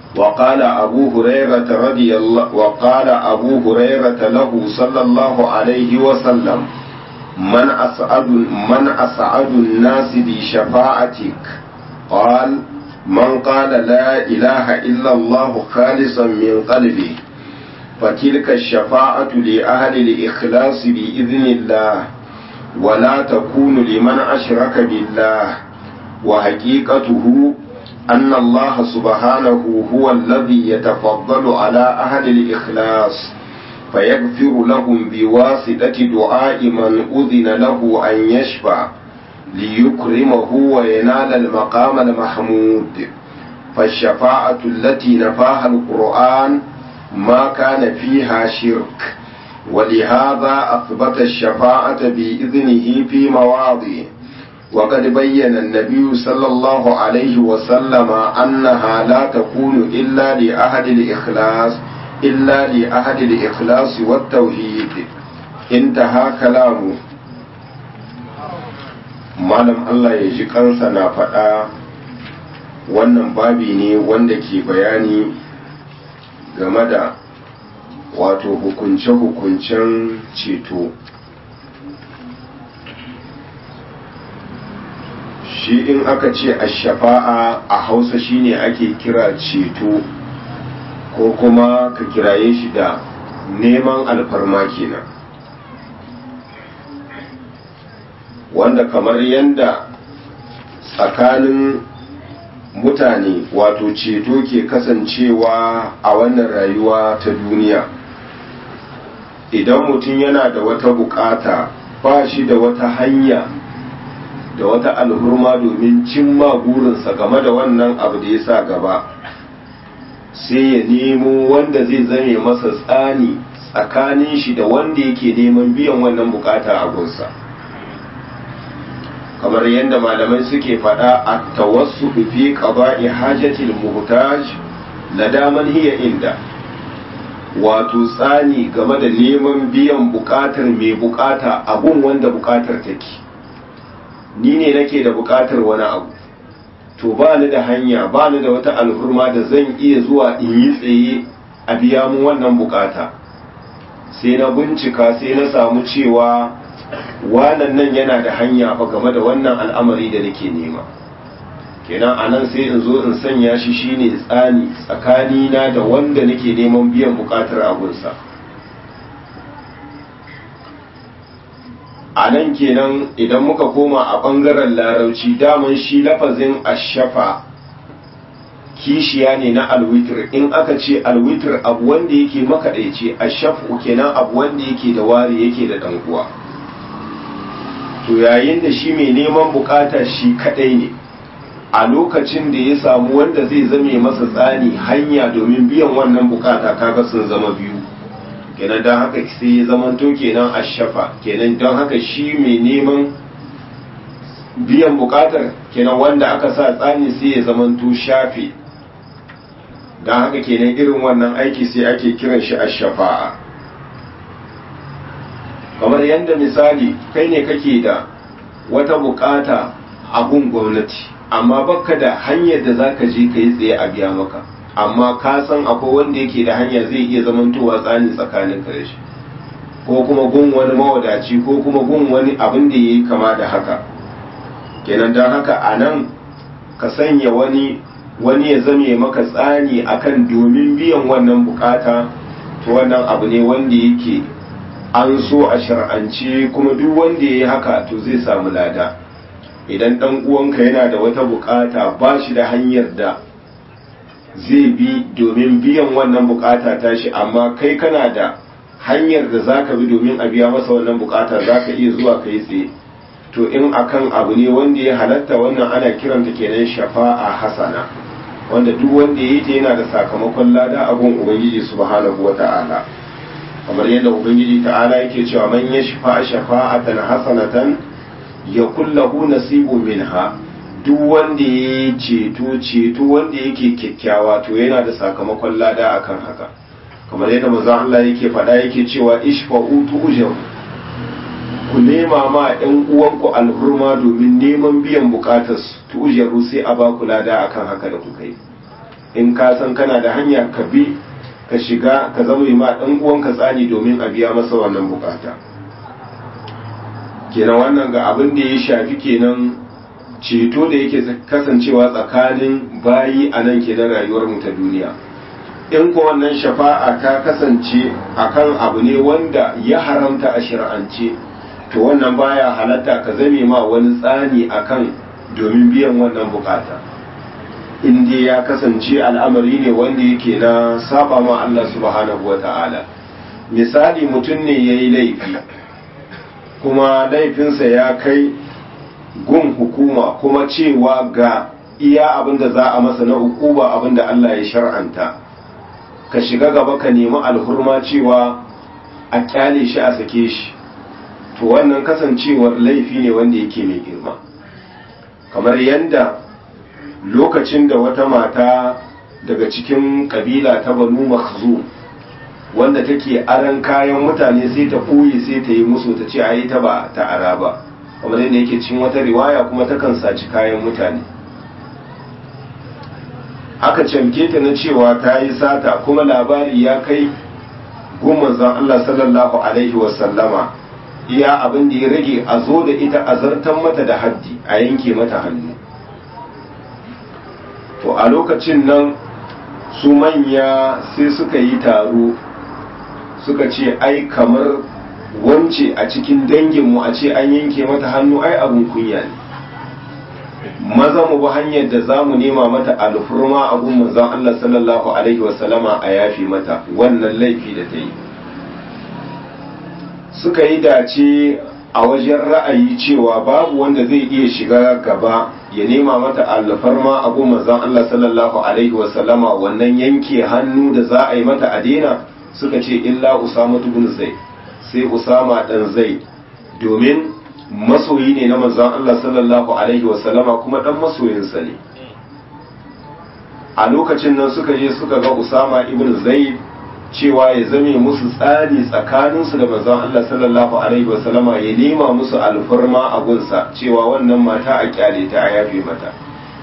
وقال أبو هريرة رضي الله وقال أبو هريرة له صلى الله عليه وسلم من أسعد من أسعد الناس بشفاعتك؟ قال من قال لا إله إلا الله خالصا من قلبه، فتلك الشفاعة لأهل الإخلاص بإذن الله، ولا تكون لمن أشرك بالله. وحقيقته أن الله سبحانه هو الذي يتفضل على أهل الإخلاص فيغفر لهم بواسطة دعاء من أذن له أن يشفع ليكرمه وينال المقام المحمود. فالشفاعة التي نفاها القرآن ما كان فيها شرك، ولهذا أثبت الشفاعة بإذنه في مواضع. وقد بين النبي صلى الله عليه وسلم أنها لا تكون إلا لأهل الإخلاص إلا لأهل الإخلاص والتوحيد. انتهى كلامه. malam Allah ya ji kansa na faɗa wannan babi ne wanda ke bayani game da wato hukunce-hukuncen ceto. Shi in aka ce ash-shafa'a a Hausa shine ake kira ceto, ko kuma ka kiraye shi da neman alfarma kenan, wanda kamar yanda tsakanin mutane wato ceto ke kasancewa a wannan rayuwa ta duniya. Idan mutum yana da wata bukata, ba shi da wata hanya da wata alhurma domin cimma burinsa game da wannan abu da ya sa gaba, sai ya nemo wanda zai zame masa tsani tsakanin shi da wanda yake neman biyan wannan bukata a gunsa. Kamar yadda malamai suke faɗa a tawassu fi qada'i hajatil muhtaj lada man hiya inda, wato tsani game da neman biyan bukatar mai bukata abun wanda bukatar take. Ni ne nake da bukatar wani abu, to ba ni da hanya, ba ni da wata alhurma da zan iya zuwa in yi tsaye a biya mu wannan bukata. Sai na bincika sai na samu cewa wannan nan yana da hanya fa game da wannan al'amari da nake nema. Kenan anan sai in zo in sanya shi shine tsani tsakanina da wanda nake neman biyan bukatar abunsa. A nan kenan idan muka koma a ɓangaren larauci, daman shi lafazin ashafa kishiya ne na alwitir. In aka ce alwitir abu wanda yake makaɗaice, ashafu kenan abu wanda yake da wari yake da ɗan'uwa. To yayin da shi mai neman bukata shi kaɗai ne, a lokacin da ya samu wanda zai zame masa tsani hanya domin biyan wannan bukata, kaga sun zama biyu. Kenan don haka sai ya zamanto kenan ashafa, kenan don haka shi mai neman biyan bukatar kenan wanda aka sa tsani sai ya zamanto shafi. Don haka kenan irin wannan aiki sai ake kiran shi ashafa'a. Kamar yadda misali kai ne kake da wata bukata a gun gwamnati, amma baka da hanyar da zaka je ka yi tsaye a biya maka, amma ka san akwai wanda yake da hanya zai iya zamantowa tsani tsakanin ka da shi, ko kuma gun wani mawadaci ko kuma gun wani abin da yayi kama da haka. Kenan don haka a nan ka sanya wani wani ya zame maka tsani akan domin biyan wannan bukata, to wannan abu ne wanda yake an so a shar'ance, kuma duk wanda ya yi haka to zai samu lada. Idan ɗan uwanka yana da wata bukata ba shi da hanyar da zai bi domin biyan wannan bukata tashi, amma kai kana da hanyar da zaka bi domin a biya masa wannan bukata, zaka iya zuwa kai tsaye, to in akan abu ne wanda ya halatta, wannan ana kiranta kenan shafa'a hasana, wanda duk wanda ya yi ta yana da sakamakon lada a gun ubangiji subhanahu wata'ala. Kamar yadda ubangiji ta'ala yake cewa man yashfa shafa'atan hasanatan yakul lahu nasibun minha, duk wanda ya ceto ceto wanda yake kyakkyawa to yana da sakamakon lada akan haka. Kamar yadda manzon Allah yake faɗa yake cewa ishfa'u tu'jaru, ku nema ma ɗan uwanku alhurma domin neman biyan bukatar tu'jaru sai a ba ku lada akan haka da kuka yi. in ka san kana da hanya ka bi ka shiga ka zama ma ɗan uwanka tsani domin a biya masa wannan bukata. Kenan wannan ga abin da ya shafi kenan ceto da yake kasancewa tsakanin bayi a nan kenan rayuwar mu ta duniya. In ko wannan shafa'a ta kasance akan abu ne wanda ya haramta a shari'ance, to wannan baya halatta ka zame ma wani tsani akan domin biyan wannan bukata. In dai ya kasance al'amari ne wanda yake na saba ma Allah subhanahu wa ta'ala. Misali, mutum ne ya yi laifi kuma laifinsa ya kai gun hukuma kuma cewa ga iya abin da za a masa na hukuba abin da Allah ya shar'anta, ka shiga gaba ka nemi alhurma cewa a kyale shi a sake shi, to wannan kasancewar laifi ne wanda yake mai girma. Kamar yadda lokacin da wata mata daga cikin kabila ta Banu Makhzum wanda take aran kayan mutane sai ta ɓoye sai ta yi musu ta ce a yi ta ba ta ara ba, kamar yadda yake cin wata riwaya kuma takan saci kayan mutane. Aka camke ta na cewa ta yi sata kuma labari ya kai gun manzon Allah sallallahu alaihi wasallama, iya abin da ya rage a zo da ita a zartan mata da haddi a yanke mata hannu. To a lokacin nan su manya sai suka yi taro suka ce ai kamar wance a cikin danginmu a ce an yanke mata hannu ai abin kunya ne, maza mu bi hanyar da za mu nema mata alfurma a gun manzon Allah sallallahu alaihi wasallama a yafi mata wannan laifi da ta yi. Suka yi dace a wajen ra'ayi cewa babu wanda zai iya shiga gaba ya nema mata alfarma a gun manzon Allah sallallahu alaihi wasallama wannan yanke hannu da za a yi mata a daina, suka ce illa Usama ibn Zaid, sai Usama dan Zaid, domin masoyi ne na manzon Allah sallallahu alaihi wasallama kuma dan masoyinsa ne. A lokacin nan suka je suka ga Usama ibn Zaid cewa ya zame musu tsari tsakaninsu da manzon Allah sallallahu alaihi wasallama, ya nema musu alfarma a gunsa cewa wannan mata a kyale ta a yafe mata.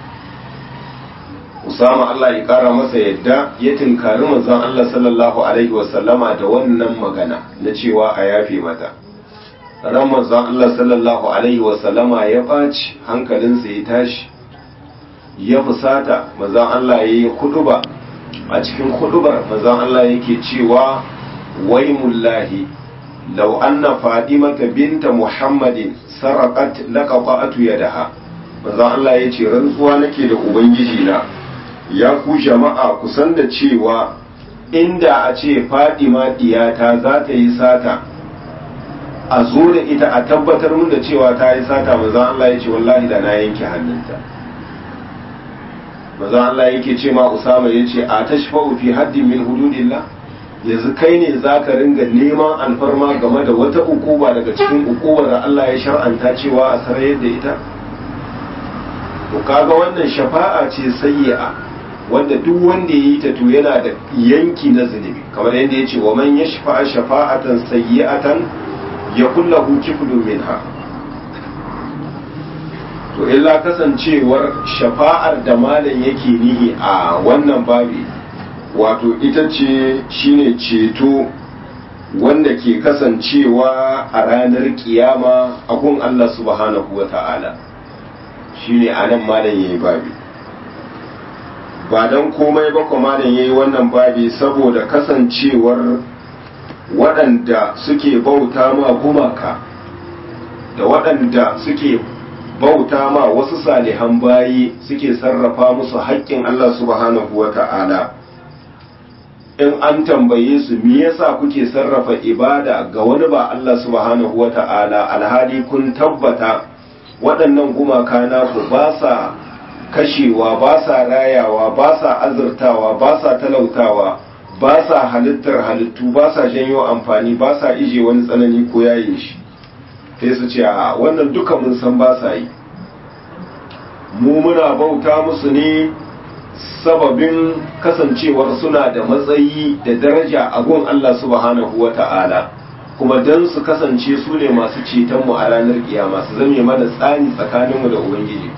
Usama Allah ya kara masa yadda ya tinkari manzon Allah sallallahu alaihi wasallama da wannan magana na cewa a yafe mata. Ran manzon Allah sallallahu alaihi wasallama ya ɓaci, hankalinsa ya tashi, ya fusata. Manzon Allah ya yi huduba, a cikin hudubar manzon Allah yake cewa waimullahi law anna fadimata binta muhammadin saraqat laqata'tu yadaha. Manzon Allah ya ce rantsuwa nake da ubangiji na, ya ku jama'a ku san da cewa inda a ce Fadima diyata za ta yi sata, a zo da ita a tabbatar mun da cewa ta yi sata, manzon Allah ya ce wallahi da na yanke hannunta. manzon Allah yake ce ma Usama ya ce a tashfa'u fi haddin min hududillah, yanzu kai ne za ka ringa neman alfarma game da wata ukuba daga cikin ukubar da Allah ya shar'anta cewa a sarayar da ita. To kaga wannan shafa'a ce sayyi'a wanda duk wanda ya yi ta to yana da yanki na zunubi, kamar yadda ya ce wa man yashfa'a shafa'atan sayyi'atan yakul lahu kiflun minha. To illa kasancewar shafa'ar da malam yake nihi a wannan babi, wato ita ce shine ceto wanda ke kasancewa a ranar kiyama a gun Allah subhanahu wa ta'ala, shine anan malam yayi babi. Ba don komai ba kuma malam yayi wannan babi saboda kasancewar waɗanda suke bauta ma gumaka da waɗanda suke bauta ma wasu salihan bayi suke sarrafa musu haƙƙin Allah subhanahu wa ta'ala. In an tambaye su me yasa kuke sarrafa ibada ga wani ba Allah subhanahu wa ta'ala, alhali kun tabbata waɗannan gumaka naku ba sa kashewa, ba sa rayawa, ba sa azurtawa, ba sa talautawa, ba sa halittar halittu, ba sa janyo amfani, ba sa ije wani tsanani ko yayin shi. Sai su ce a wannan duka mun san ba sa yi, mu muna bauta musu ne sababin kasancewar suna da matsayi da daraja a gun Allah subhanahu wa ta'ala, kuma don su kasance su ne masu cetonmu a ranar kiyama, su zame mana tsani tsakaninmu da Ubangiji.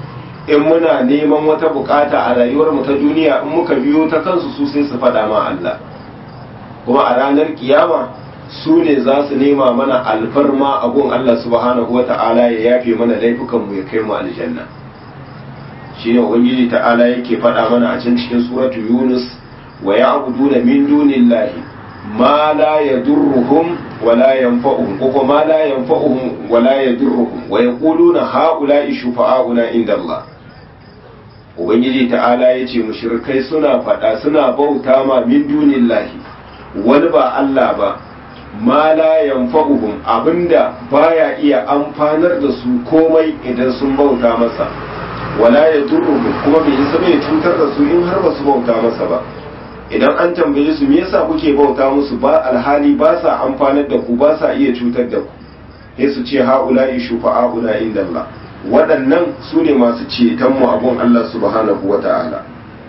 in muna neman wata bukata a rayuwar mu ta duniya in muka biyo ta kansu su sai su faɗa ma Allah kuma a ranar kiyama su ne za su nema mana alfarma a gun Allah subhanahu wa ta'ala ya yafe mana laifukan mu ya kai mu aljanna shine ubangiji ta'ala yake faɗa mana a can cikin suratu yunus wa ya'buduna min dunillahi ma la yadurruhum wa la yanfa'uhum ko ma la yanfa'uhum wa la yadurruhum wa yaquluna ha'ula'i shufa'auna inda Allah ubangiji ta'ala yace mushrikai suna faɗa suna bauta ma min dunillahi wani ba Allah ba ma la yanfa'uhum abinda baya iya amfanar da su komai idan sun bauta masa wala yadurruhum kuma bai isa bai cutar da su in har ba su bauta masa ba idan an tambaye su me yasa kuke bauta musu ba alhali ba sa amfanar da ku ba sa iya cutar da ku sai su ce haula'i shufa'auna inda Allah waɗannan su ne masu ceton mu abun Allah subhanahu wata'ala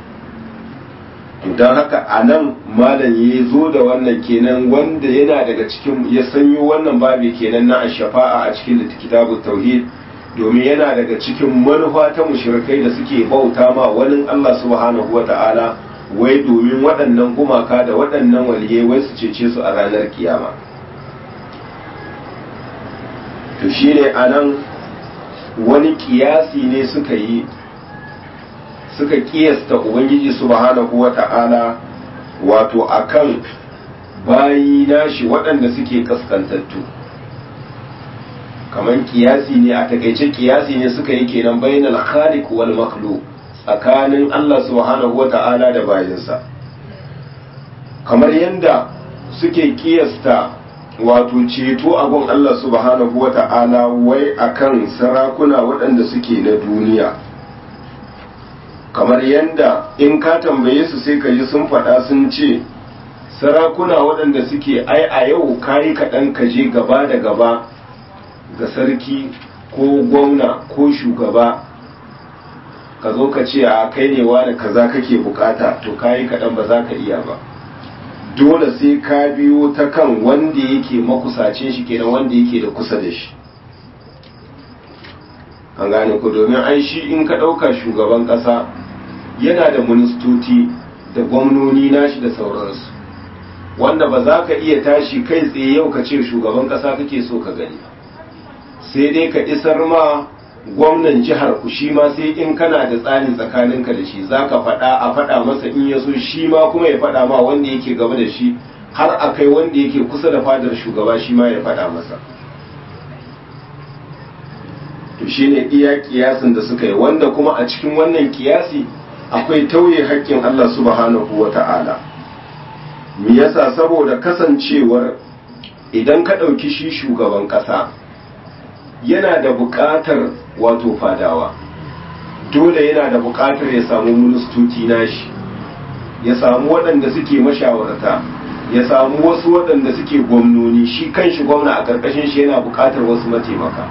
don haka a nan malam ya zo da wannan kenan wanda yana daga cikin ya sanyo wannan babi kenan na ashafa'a a cikin kitabut tauhid domin yana daga cikin manufa ta mushrikai da suke bauta ma wani Allah subhanahu wata'ala wai domin waɗannan gumaka da waɗannan waliyai wai su cece su a ranar kiyama to shine anan wani kiyasi ne suka yi suka kiyasta ubangiji subhanahu wata'ala wato akan bayi nashi waɗanda suke kaskantattu kamar kiyasi ne a takaice kiyasi ne suka yi kenan bainal khaliq wal makhluq tsakanin Allah subhanahu wata'ala da bayinsa kamar yadda suke kiyasta wato ceto a gun Allah subhanahu wata'ala wai akan sarakuna waɗanda suke na duniya kamar yadda in ka tambaye su sai ka ji sun faɗa sun ce sarakuna waɗanda suke ai a yau kayi kaɗan ka je gaba da gaba ga sarki ko gwamna ko shugaba ka zo ka ce a kai ne wani kaza kake bukata to kayi kaɗan ba za ka iya ba dole sai ka biyo ta kan wanda yake makusacin shi kenan wanda yake da kusa da shi an gane ku domin ai shi in ka ɗauka shugaban ƙasa yana da ministoci da gwamnoni nashi da sauransu wanda ba za ka iya tashi kai tsaye yau ka ce shugaban ƙasa kake so ka gani sai dai ka isar ma gwamnan jihar ku shi ma sai in kana da tsarin tsakaninka da shi za ka faɗa a faɗa masa in ya so shi ma kuma ya faɗa ma wanda yake gaba da shi har a kai wanda yake kusa da fadar shugaba shi ma ya faɗa masa to shine iya kiyasin da suka yi wanda kuma a cikin wannan kiyasi akwai tauye haƙƙin Allah subhanahu wa ta'ala me yasa saboda kasancewar idan ka ɗauki shi shugaban ƙasa yana da buƙatar wato fadawa dole yana da buƙatar ya samu ministoci nashi ya samu waɗanda suke mashawarta ya samu wasu waɗanda suke gwamnoni shi kanshi gwamna a ƙarƙashin shi yana buƙatar wasu mataimaka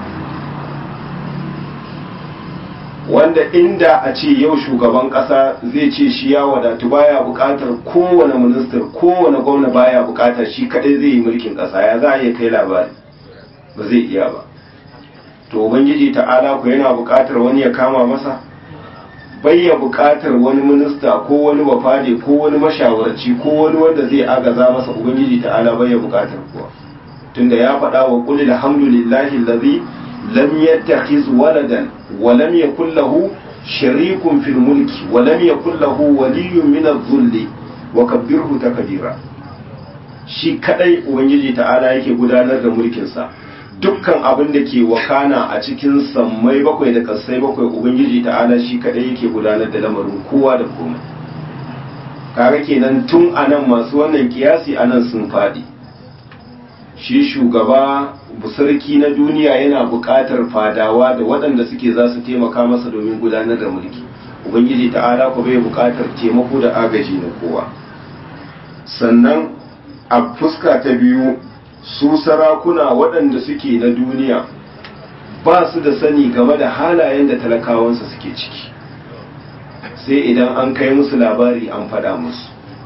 wanda inda a ce yau shugaban ƙasa zai ce shi ya wadatu baya buƙatar kowane ministar kowane gwamna baya buƙatar shi kaɗai zai yi mulkin ƙasa ya za a iya kai labari ba zai iya ba to ubangiji ta'ala ku yana buƙatar wani ya kama masa bayya buƙatar wani minista ko wani bafade ko wani mashawarci ko wani wanda zai agaza masa ubangiji ta'ala bayya buƙatar kuwa tunda ya faɗa wa qul alhamdulillahi allazi lam yattakhiz waladan wa lam yakul lahu sharikun fil mulki wa lam yakul lahu waliyyun min adh-dhulli wa kabbirhu takbira shi kadai ubangiji ta'ala yake gudanar da mulkin sa dukkan abin da ke wakana a cikin sammai bakwai da kasai bakwai ubangiji ta'ala shi kadai yake gudanar da lamarin kowa da komai kaga kenan tun anan masu wannan kiyasi anan sun fadi shi shugaba busarki na duniya yana buƙatar fadawa da waɗanda suke za su taimaka masa domin gudanar da mulki ubangiji ta'ala ko bai buƙatar taimako da agaji na kowa sannan a fuska ta biyu su sarakuna waɗanda suke na duniya ba su da sani game da halayen da talakawansa suke ciki sai idan an kai musu labari an faɗa musu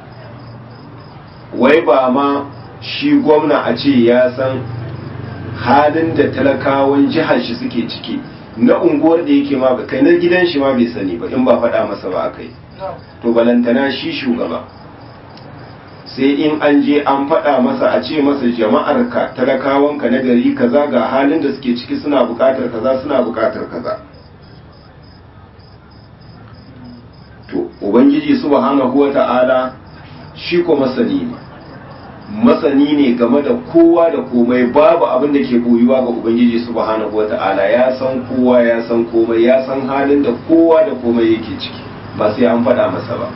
wai ba ma shi gwamna a ce ya san halin da talakawan jihar shi suke ciki na unguwar da yake ma ba kai na gidan shi ma bai sani ba in ba faɗa masa ba akai to balantana shi shugaba sai in an je an faɗa masa a ce masa jama'arka talakawanka na gari kaza ga halin da suke ciki suna buƙatar kaza suna buƙatar kaza to ubangiji subhanahu wata'ala shi ko masani ne masani ne game da kowa da komai babu abin da ke boyuwa ga ubangiji subhanahu wata'ala ya san kowa ya san komai ya san halin da kowa da komai yake ciki ba sai an faɗa masa ba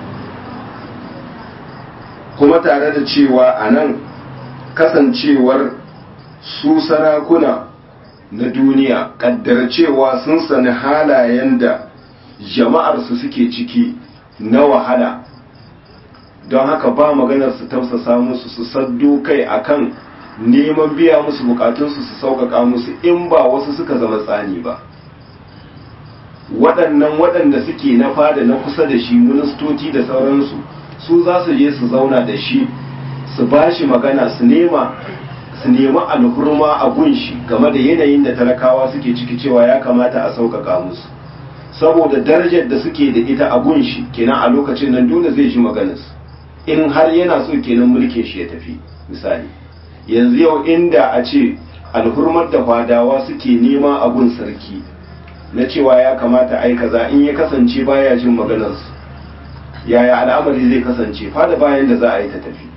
kuma tare da cewa a nan kasancewar su sarakuna na duniya kaddar cewa sun sani halayen da jama'arsu suke ciki na wahala don haka ba maganar su tausasa musu su saddo kai akan neman biya musu bukatunsu su sauƙaƙa musu in ba wasu suka zama tsani ba waɗannan waɗanda suke na fada na kusa da shi ministoci da sauransu su za su je su zauna da shi su ba shi magana su nema su nemi alhurma a gunshi game da yanayin da talakawa suke ciki cewa ya kamata a sauƙaƙa musu saboda darajar da suke da ita a gunshi kenan a lokacin nan dole zai ji maganarsu in har yana so kenan mulkin shi ya tafi misali yanzu yau inda a ce alhurmar da fadawa suke nema a gun sarki na cewa ya kamata ai kaza in ya kasance baya jin maganarsu yaya al'amari zai kasance fada bayan da za a yi ta tafi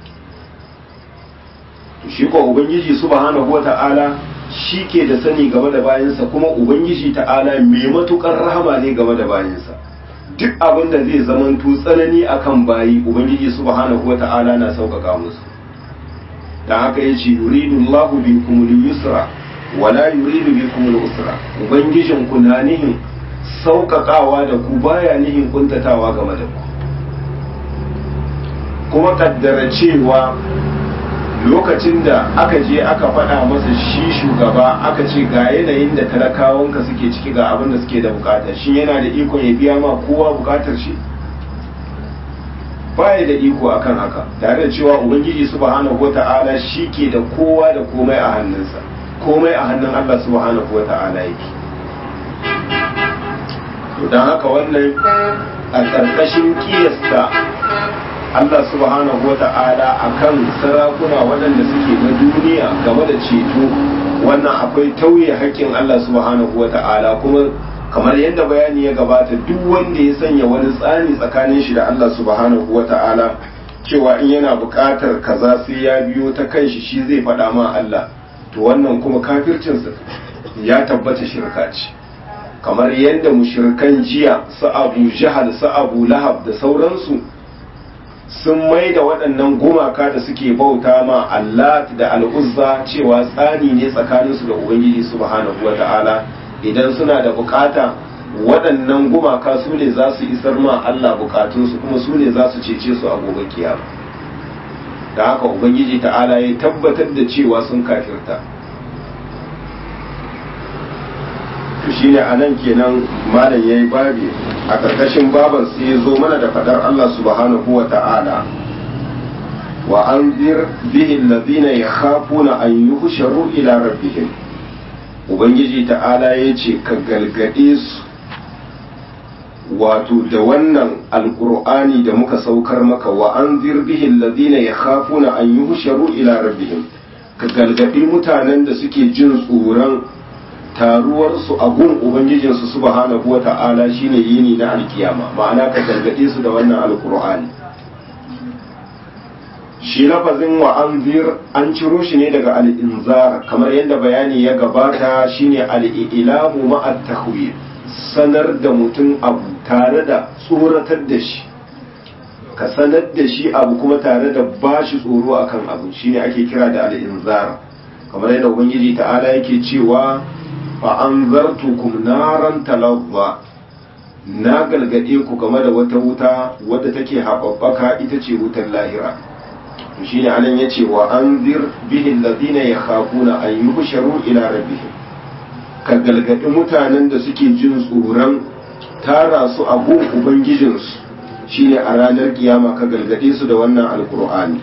to shi ko ubangiji subhanahu wata'ala shi ke da sani game da bayansa kuma ubangiji ta'ala mai matukar rahama ne game da bayansa duk abin da zai zamanto tsanani akan bayi ubangiji subhanahu wata'ala na sauƙaƙa musu dan haka yace yuridu Allahu bikum al-yusra wala yuridu bikum al-usra ubangijin ku na nihin sauƙaƙawa da ku baya nihin kuntatawa game da ku kuma kaddara cewa lokacin da aka je aka faɗa masa shi shugaba aka ce ga yanayin da talakawanka suke ciki ga abin da suke da bukata shi yana da iko ya biya ma kowa bukatar shi baya da iko akan haka tare da cewa ubangiji subhanahu wata'ala shi ke da kowa da komai a hannunsa komai a hannun Allah subhanahu wata'ala yake to dan haka wannan a ƙarƙashin kiyasta Allah subhanahu wa ta'ala a kan sarakuna waɗanda suke na duniya game da ceto wannan akwai tauye haƙƙin Allah subhanahu wa ta'ala kuma kamar yadda bayani ya gabata duk wanda ya sanya wani tsani tsakanin shi da Allah subhanahu wa ta'ala cewa in yana buƙatar kaza sai ya biyo ta kan shi shi zai faɗa ma Allah to wannan kuma kafircinsa ya tabbata shirka ce kamar yadda mushrikan jiya su Abu Jahal su Abu Lahab da sauransu sun mai da waɗannan gumaka da suke bauta ma Allah da al'uzza cewa tsani ne tsakaninsu da Ubangiji subhanahu wa ta'ala idan suna da bukata waɗannan gumaka su ne za su isar ma Allah bukatunsu kuma su ne za su cece su a gobe kiyama da haka Ubangiji ta'ala ya tabbatar da cewa sun kafirta to shine anan kenan malam yayi babi a ƙarƙashin baban sai ya zo mana da fadar Allah subhanahu wa ta'ala wa anzir bihi alladhina yakhafuna an yuhsharu ila rabbihim ubangiji ta'ala yace ka galgade su wato da wannan alqur'ani da muka saukar maka wa anzir bihi alladhina yakhafuna an yuhsharu ila rabbihim ka galgadi mutanen da suke jin tsoron taruwarsu a gun ubangijinsu subhanahu wa ta'ala shine yini na alkiyama ma'ana ka gargade su da wannan alkur'ani shi lafazin wa anzir an ciro shi ne daga al'inzar kamar yadda bayani ya gabata shine al'ilamu ma'at tahwir sanar da mutum abu tare da tsoratar da shi ka sanar da shi abu kuma tare da bashi tsoro akan abu shine ake kira da al'inzar kamar yadda ubangiji ta'ala yake cewa fa'anzartukum naran talazza na galgade ku game da wata wuta wadda take haɓaɓɓaka ita ce wutar lahira to shine anan yace wa anzir bihi alladhina yakhafuna an yuhsharu ila rabbihim ka galgadi mutanen da suke jin tsoron tara su a gun ubangijinsu shine a ranar kiyama ka galgade su da wannan alqur'ani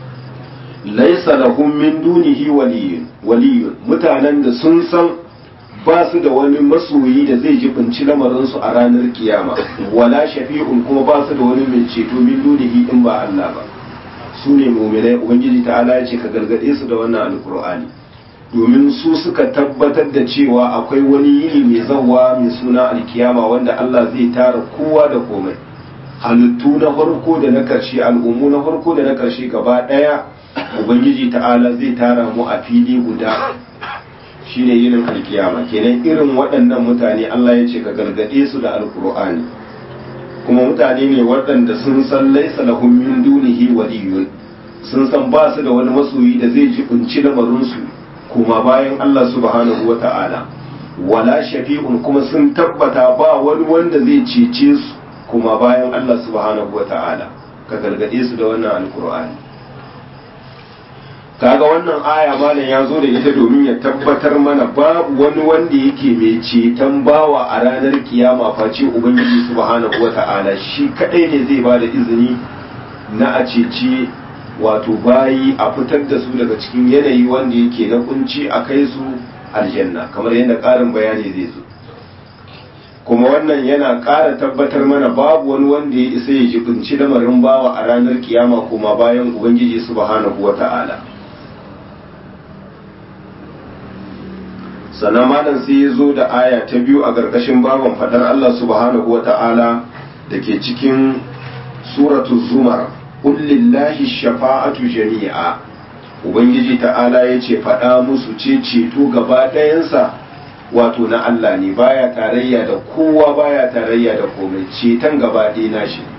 laysa lahum min dunihi waliyyun waliyyun mutanen da sun san ba su da wani masoyi da zai jibinci lamarinsu a ranar kiyama wala shafi'un kuma ba su da wani mai ceto min dunihi in ba Allah ba su ne mu'minai ubangiji ta'ala ya ce ka gargade su da wannan alkur'ani domin su suka tabbatar da cewa akwai wani yini mai zawa mai suna alkiyama wanda Allah zai tara kowa da komai halittu na farko da na karshe al'ummu na farko da na karshe gaba daya ubangiji ta'ala zai tara mu a fili guda shine yinin alkiyama kenan irin waɗannan mutane Allah ya ce ka gargade su da alkur'ani kuma mutane ne waɗanda sun san laisa lahum min dunihi waliyun sun san ba su da wani masoyi da zai jibinci lamarin su kuma bayan Allah subhanahu wata'ala wala shafi'un kuma sun tabbata ba wani wanda zai cece su kuma bayan Allah subhanahu wata'ala ka gargade su da wannan alkur'ani kaga wannan aya malam ya zo da ita domin ya tabbatar mana babu wani wanda yake mai ceton bawa a ranar kiyama face ubangiji subhanahu wata'ala shi kadai ne zai bada izini na a ceci wato bayi a fitar da su daga cikin yanayi wanda yake na kunci a kai su aljanna kamar yadda ƙarin bayani zai zo kuma wannan yana ƙara tabbatar mana babu wani wanda ya isa ya jibinci lamarin bawa a ranar kiyama kuma bayan ubangiji subhanahu wata'ala sannan malam sai ya zo da aya ta biyu a ƙarƙashin baban fadar Allah subhanahu wa ta'ala da ke cikin suratu zumar ƙullillahi shafa'atu jami'a ubangiji ta'ala ya ce faɗa musu ce ceto gaba ɗayansa wato na Allah ne baya tarayya da kowa baya tarayya da komai ceton gaba ɗaya na shi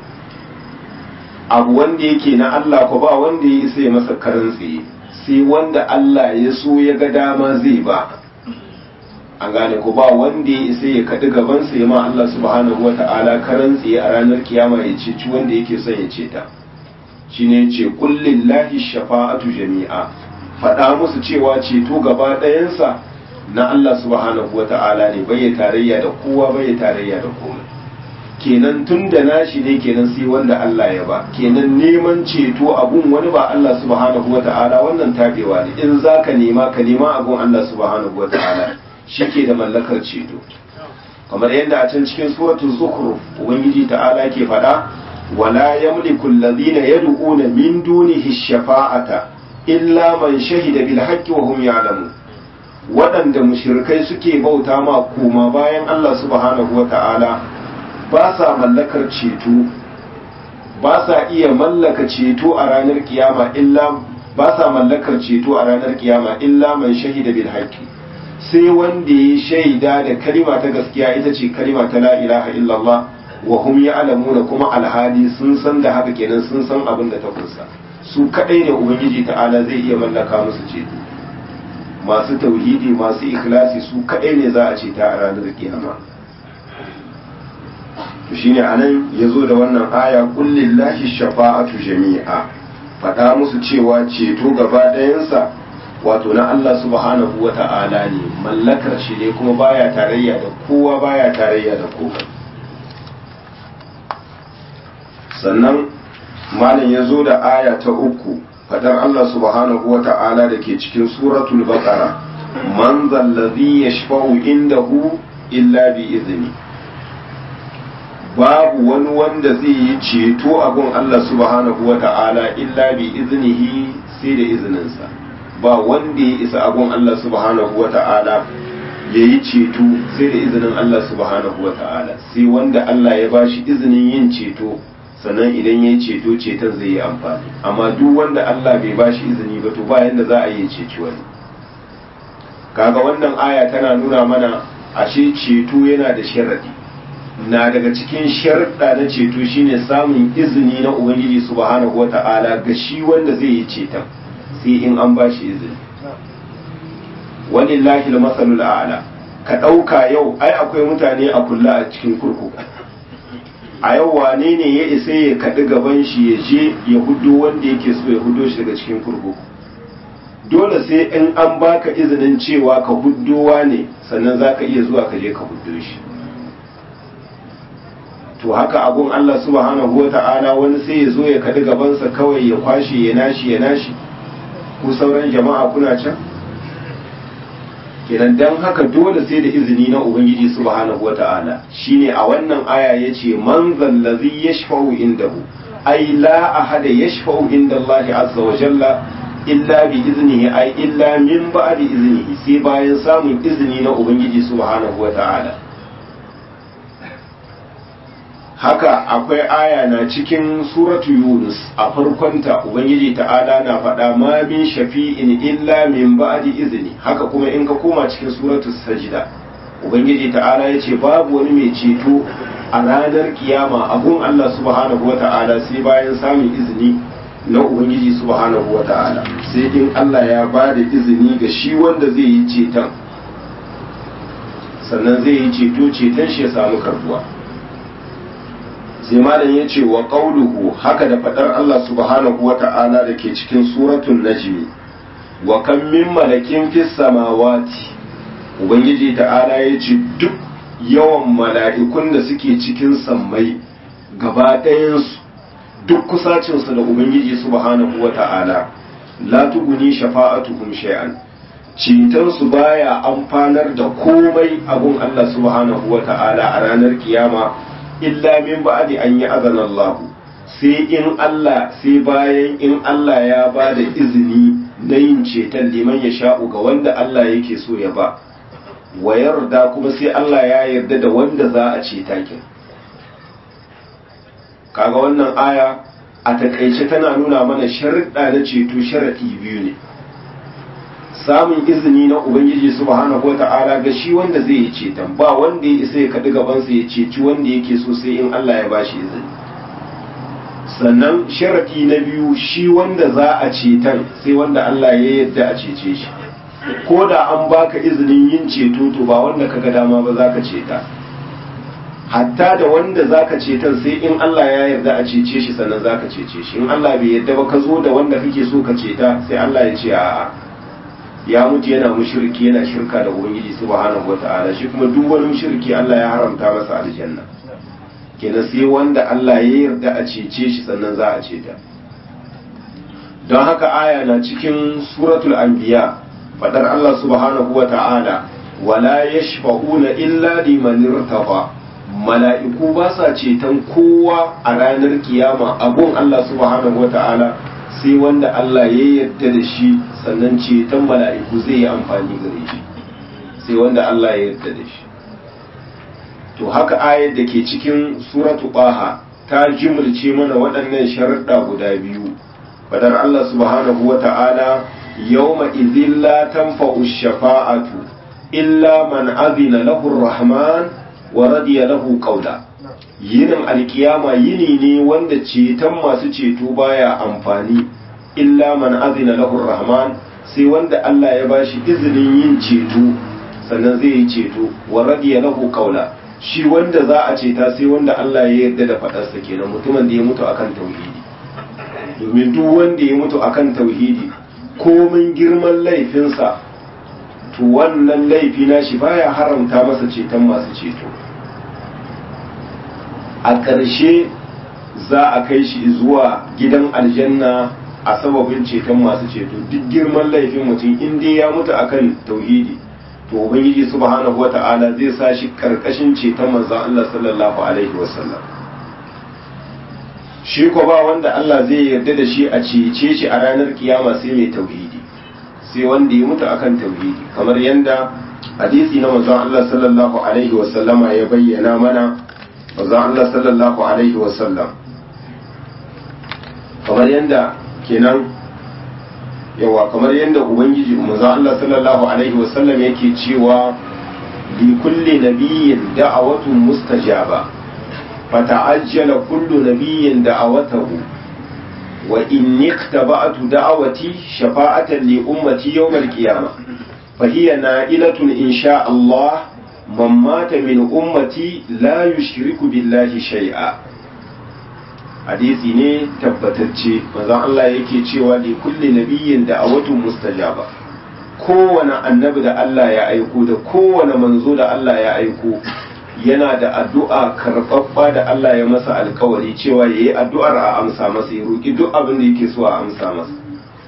abu wanda yake na Allah ko ba wanda ya isa ya masa karan tsaye sai wanda Allah ya so ya ga dama zai ba an gane ko ba wanda ya isa ya kaɗi gabansa ya ma Allah subhanahu wa ta'ala karan tsaye a ranar kiyama ya ceci wanda yake son ya ceta shine ce kullin lahi shafa'atu jami'a faɗa musu cewa ceto gaba ɗayansa na Allah subhanahu wa ta'ala ne bai tarayya da kowa bai tarayya da komai kenan tun da nashi ne kenan sai wanda Allah ya ba kenan neman ceto abun wani ba Allah subhanahu wa ta'ala wannan tabewa ne in zaka nema ka nema abun Allah subhanahu wa ta'ala shi ke da mallakar ceto kamar yadda a can cikin suratul zukhruf ubangiji ta'ala ke faɗa wala yamliku alladhina yad'una min dunihi shafa'ata illa man shahida bil haqqi wa hum ya'lamun waɗanda mushrikai suke bauta ma koma bayan Allah subhanahu wa ta'ala ba sa mallakar ceto ba sa iya mallaka ceto a ranar kiyama illa ba sa mallakar ceto a ranar kiyama illa man shahida bil haqqi sai wanda ya shaida da kalima ta gaskiya ita ce kalima ta la ilaha illallah wa hum ya'lamuna kuma alhali sun san da haka kenan sun san abin da ta kunsa su kadai ne ubangiji ta'ala zai iya mallaka musu ceto masu tauhidi masu ikhlasi su kadai ne za a ce ta a ranar kiyama to shine anan yazo da wannan aya kullillahi shafa'atu jami'a faɗa musu cewa ceto gaba ɗayansa wato na Allah subhanahu wa ta'ala ne mallakar shi ne kuma baya tarayya da kowa baya tarayya da kowa sannan malam ya zo da aya ta uku fadar Allah subhanahu wa ta'ala da ke cikin suratul baqara man zallazi yashfa'u indahu illa bi izni babu wani wanda zai yi ceto a gun Allah subhanahu wa ta'ala illa bi iznihi sai da izininsa ba wanda ya isa abun Allah subhanahu wa ta'ala ya yi ceto sai da izinin Allah subhanahu wa ta'ala sai wanda Allah ya ba shi izinin yin ceto sannan idan ya yi ceto ceton zai yi amfani amma duk wanda Allah bai ba shi izini ba to ba yanda za a yi ceci wani kaga wannan aya tana nuna mana ashe ceto yana da sharadi na daga cikin sharuɗa na ceto shine samun izini na ubangiji subhanahu wa ta'ala ga shi wanda zai yi ceton sai in an ba shi izini walillahi al-masalul a'la ka ɗauka yau ai akwai mutane a kulla a cikin kurkuku a yau wane ne ya isa ya kaɗi gaban shi ya je ya hudo wanda yake so ya hudo shi daga cikin kurkuku dole sai in an baka izinin cewa ka huddowa ne sannan za ka iya zuwa ka je ka huddo shi to haka abun Allah subhanahu wa ta'ala wani sai ya zo ya kaɗi gabansa kawai ya kwashe ya nashi ya nashi ku sauran jama'a kuna can kenan dan haka dole sai da izini na ubangiji subhanahu wata'ala shine a wannan aya yace man zallazi yashfa'u indahu ay la ahada yashfa'u inda Allah azza wa jalla illa bi iznihi ay illa min ba'di iznihi sai bayan samun izini na ubangiji subhanahu wata'ala. Haka akwai aya na cikin suratu Yunus a farkonta ubangiji ta'ala na faɗa ma min shafi'in illa min ba'di izni. Haka kuma in ka koma cikin suratu Sajda ubangiji ta'ala yace babu wani mai ceto a ranar kiyama abun Allah subhanahu wata'ala sai bayan samun izini na ubangiji subhanahu wata'ala, sai in Allah ya ba da izini ga shi wanda zai yi ceton sannan zai yi ceto ceton shi ya samu karbuwa. Sai malam ya ce wa qauluhu haka da fadar Allah subhanahu wata'ala da ke cikin suratul najmi wa kam min malakin fis samawati, ubangiji ta'ala ya ce duk yawan mala'ikun da suke cikin sammai gaba ɗayansu duk kusacinsu da ubangiji subhanahu wata'ala la tuguni shafa'atuhum shay'an, cetonsu baya amfanar da komai abun Allah subhanahu wata'ala a ranar kiyama illa min ba'di an yi azana Allah, sai in Allah sai bayan in Allah ya ba da izini na yin ceton liman ya sha'u ga wanda Allah yake so ya ba, wa yarda kuma sai Allah ya yarda da wanda za a ceta kin. Kaga wannan aya a takaice tana nuna mana sharuɗa na ceto sharaɗi biyu ne, samun izini na ubangiji subhanahu wata'ala ga shi wanda zai yi ceton, ba wanda ya isa ya kaɗi gabansa ya ceci wanda yake so sai in Allah ya bashi izini. Sannan sharaɗi na biyu shi wanda za a ceton sai wanda Allah ya yarda a cece shi, ko da an baka izinin yin ceto to ba wanda kaga dama ba za ka ceta, hatta da wanda za ka ceton sai in Allah ya yarda a cece shi sannan za ka cece shi. In Allah bai yarda ba ka zo da wanda kake so ka ceta sai Allah ya ce a'a, ya mutu yana mushriki yana shirka da ubangiji subhanahu wata'ala, shi kuma duk wani mushriki Allah ya haramta masa aljanna. Kenan sai wanda Allah ya yarda a cece shi sannan za a ceta. Don haka aya na cikin suratul anbiya fadar Allah subhanahu wata'ala wala yashfa'una illa liman irtaba, mala'iku ba sa ceton kowa a ranar kiyama abun Allah subhanahu wata'ala sai wanda Allah ya yarda da shi sannan ceton mala'iku zai yi amfani gare shi, sai wanda Allah ya yarda da shi. To haka ayar da ke cikin suratu Baha ta jimilce mana waɗannan sharuɗa guda biyu, fadar Allah subhanahu wata'ala yawma idhin la tanfa'u shafa'atu illa man azina lahu ar-rahman wa radiya lahu qawla. Yinin alkiyama yini ne wanda ceton masu ceto baya amfani illa man azina lahu rahman, sai wanda Allah ya bashi izinin yin ceto sannan zai yi ceto, wa radiya lahu qawla, shi wanda za a ceta sai wanda Allah ya yarda da fadarsa, kenan mutumin da ya mutu akan tauhidi. Domin duk wanda ya mutu akan tauhidi komin girman laifinsa to wannan laifi na shi baya haramta masa ceton masu ceto. A ƙarshe za a kai shi zuwa gidan aljanna a sababin ceton masu ceto. Duk girman laifin mutum in dai ya mutu akan tauhidi to ubangiji subhanahu wata'ala zai sa shi karkashin ceton manzon Allah sallallahu alaihi wasallam. Shi ko ba wanda Allah zai yarda da shi a cece shi a ranar kiyama sai mai tauhidi, sai wanda ya mutu akan tauhidi, kamar yanda hadisi na manzon Allah sallallahu alaihi wasallama ya bayyana mana. Manzon Allah sallallahu alaihi wasallam kamar yanda kenan yawa kamar yanda ubangiji manzon Allah sallallahu alaihi wasallam yake cewa li kulli nabiyyin da'awatun mustajaba fata'ajjala kullu nabiyyin da'awatahu wa inni ikhtaba'tu da'awati shafa'atan li ummati yawm al-qiyamah fa hiya na'ilatun insha Allah man mata min ummati la yushriku billahi shay'a. Hadisi ne tabbatacce manzon Allah yake cewa li kulli nabiyyin da'awatun mustajaba, kowane annabi da Allah ya aiko da kowane manzo da Allah ya aiko yana da addu'a karɓaɓɓa da Allah ya masa alkawari cewa yayi addu'ar a amsa masa, ya roki duk abin da yake so a amsa masa.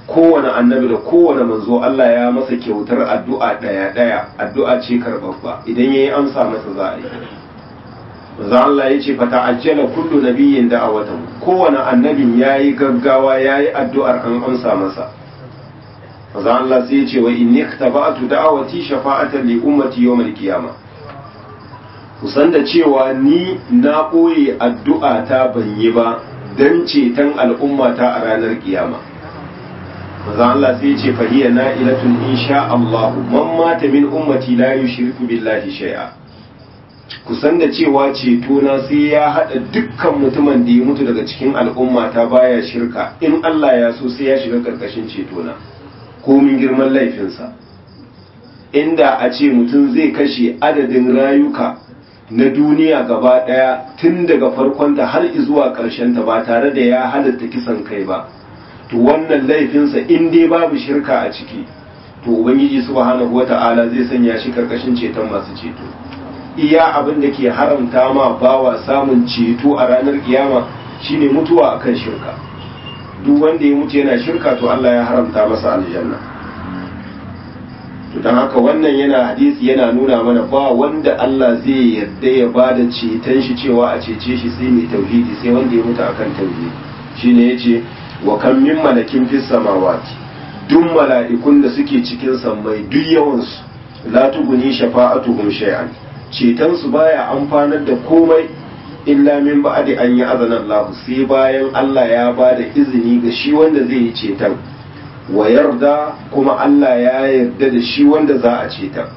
kowane annabi da kowane manzo Allah ya masa kyautar addu'a daya daya addu'a ce karbabba idan yayi amsa masa za a yi manzo Allah ya ce fata ajjala kullu nabiyyin da'awatan kowane annabin yayi gaggawa yayi addu'ar an amsa masa manzo Allah sai ya ce wa inni ikhtaba'tu da'awati shafa'atan li ummati yawm al-qiyamah kusan da cewa ni na ɓoye addu'a ta ban yi ba don ceton al'ummata a ranar kiyama maza Allah sai ce fahiya na'ilatun insha Allah man mata min ummati la yushriku billahi shay'a kusan da cewa ceto na sai ya hada dukkan mutumin da ya mutu daga cikin al'ummata baya shirka in Allah ya so sai ya shiga karkashin ceto na komin girman laifinsa inda a ce mutum zai kashe adadin rayuka na duniya gaba daya tun daga farkonta har zuwa ta ba tare da ya halatta kisan kai ba to wannan laifinsa in dai babu shirka a ciki to ubangiji subhanahu wata'ala zai sanya shi karkashin ceton masu ceto iya abin da ke haramta ma bawa samun ceto a ranar kiyama shine mutuwa akan shirka duk wanda ya mutu yana shirka to Allah ya haramta masa aljanna to don haka wannan yana hadisi yana nuna mana ba wanda Allah zai yarda ya bada ceton shi cewa a cece shi sai mai tauhidi sai wanda ya mutu akan tauhidi shine yace wa kam min malakin fis samawati duk mala'ikun da suke cikin sammai duk yawan su la tuguni shafa'atuhum shay'an ceton su baya amfanar da komai illa min ba'di an yi azana Allah sai bayan Allah ya bada izini ga shi wanda zai yi ceton wa yarda kuma Allah ya yarda da shi wanda za a ceta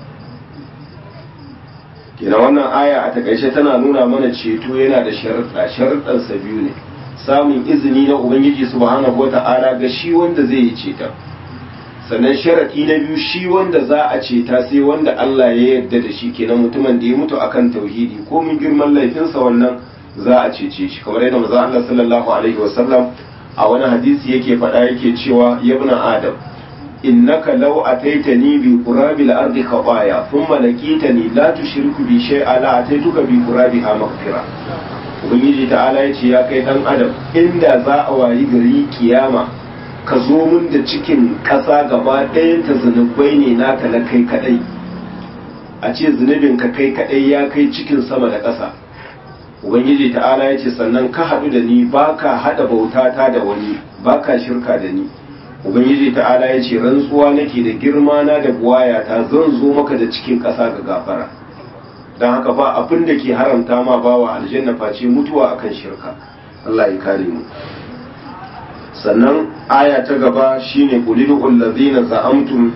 kina wannan aya a takaice tana nuna mana ceto yana da sharuɗa sharuɗansa biyu ne samun izini na ubangiji subhanahu wata'ala ga shi wanda zai yi ceta sannan sharaɗi na biyu shi wanda za a ceta sai wanda Allah ya yarda da shi kenan mutumin da ya mutu akan tauhidi ko min girman laifinsa wannan za a cece shi kamar yadda manzo Allah sallallahu alaihi wasallam a wani hadisi yake faɗa yake cewa yabna adam innaka law ataitani bi qurabil ardi khataya thumma laqitani la tushriku bi shay'a la ataituka bi qurabiha maghfira ubangiji ta'ala yace ya kai dan adam inda za a wayi gari kiyama ka zo mun da cikin ƙasa gaba ɗayan ta zunubai ne naka na kai kadai a ce zunubin ka kai kadai ya kai cikin sama da ƙasa ubangiji ta'ala ya ce sannan ka haɗu da ni ba ka haɗa bautata da wani ba ka shirka da ni ubangiji ta'ala ya ce rantsuwa nake da girma na da buwayata zan zo maka da cikin ƙasa ga gafara don haka ba abin da ke haramta ma bawa aljanna face mutuwa akan shirka Allah ya kare mu sannan aya ta gaba shine qulil allazina za'amtum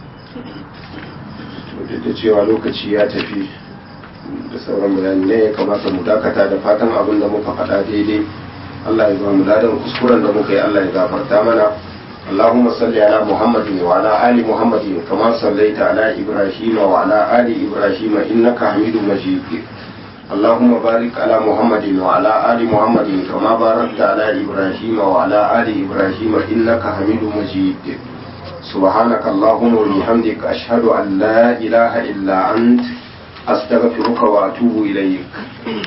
da cewa lokaci ya tafi da sauran bayani ne ya kamata mu dakata da fatan abin da muka faɗa daidai Allah ya ba mu ladan kuskuren da muka yi Allah ya gafarta mana اللهم صل على محمد وعلى آل محمد كما صليت على إبراهيم وعلى آل إبراهيم إنك حميد مجيد اللهم بارك على محمد وعلى آل محمد كما باركت على إبراهيم وعلى آل إبراهيم إنك حميد مجيد سبحانك اللهم وبحمدك أشهد أن لا إله إلا أنت أستغفرك وأتوب إليك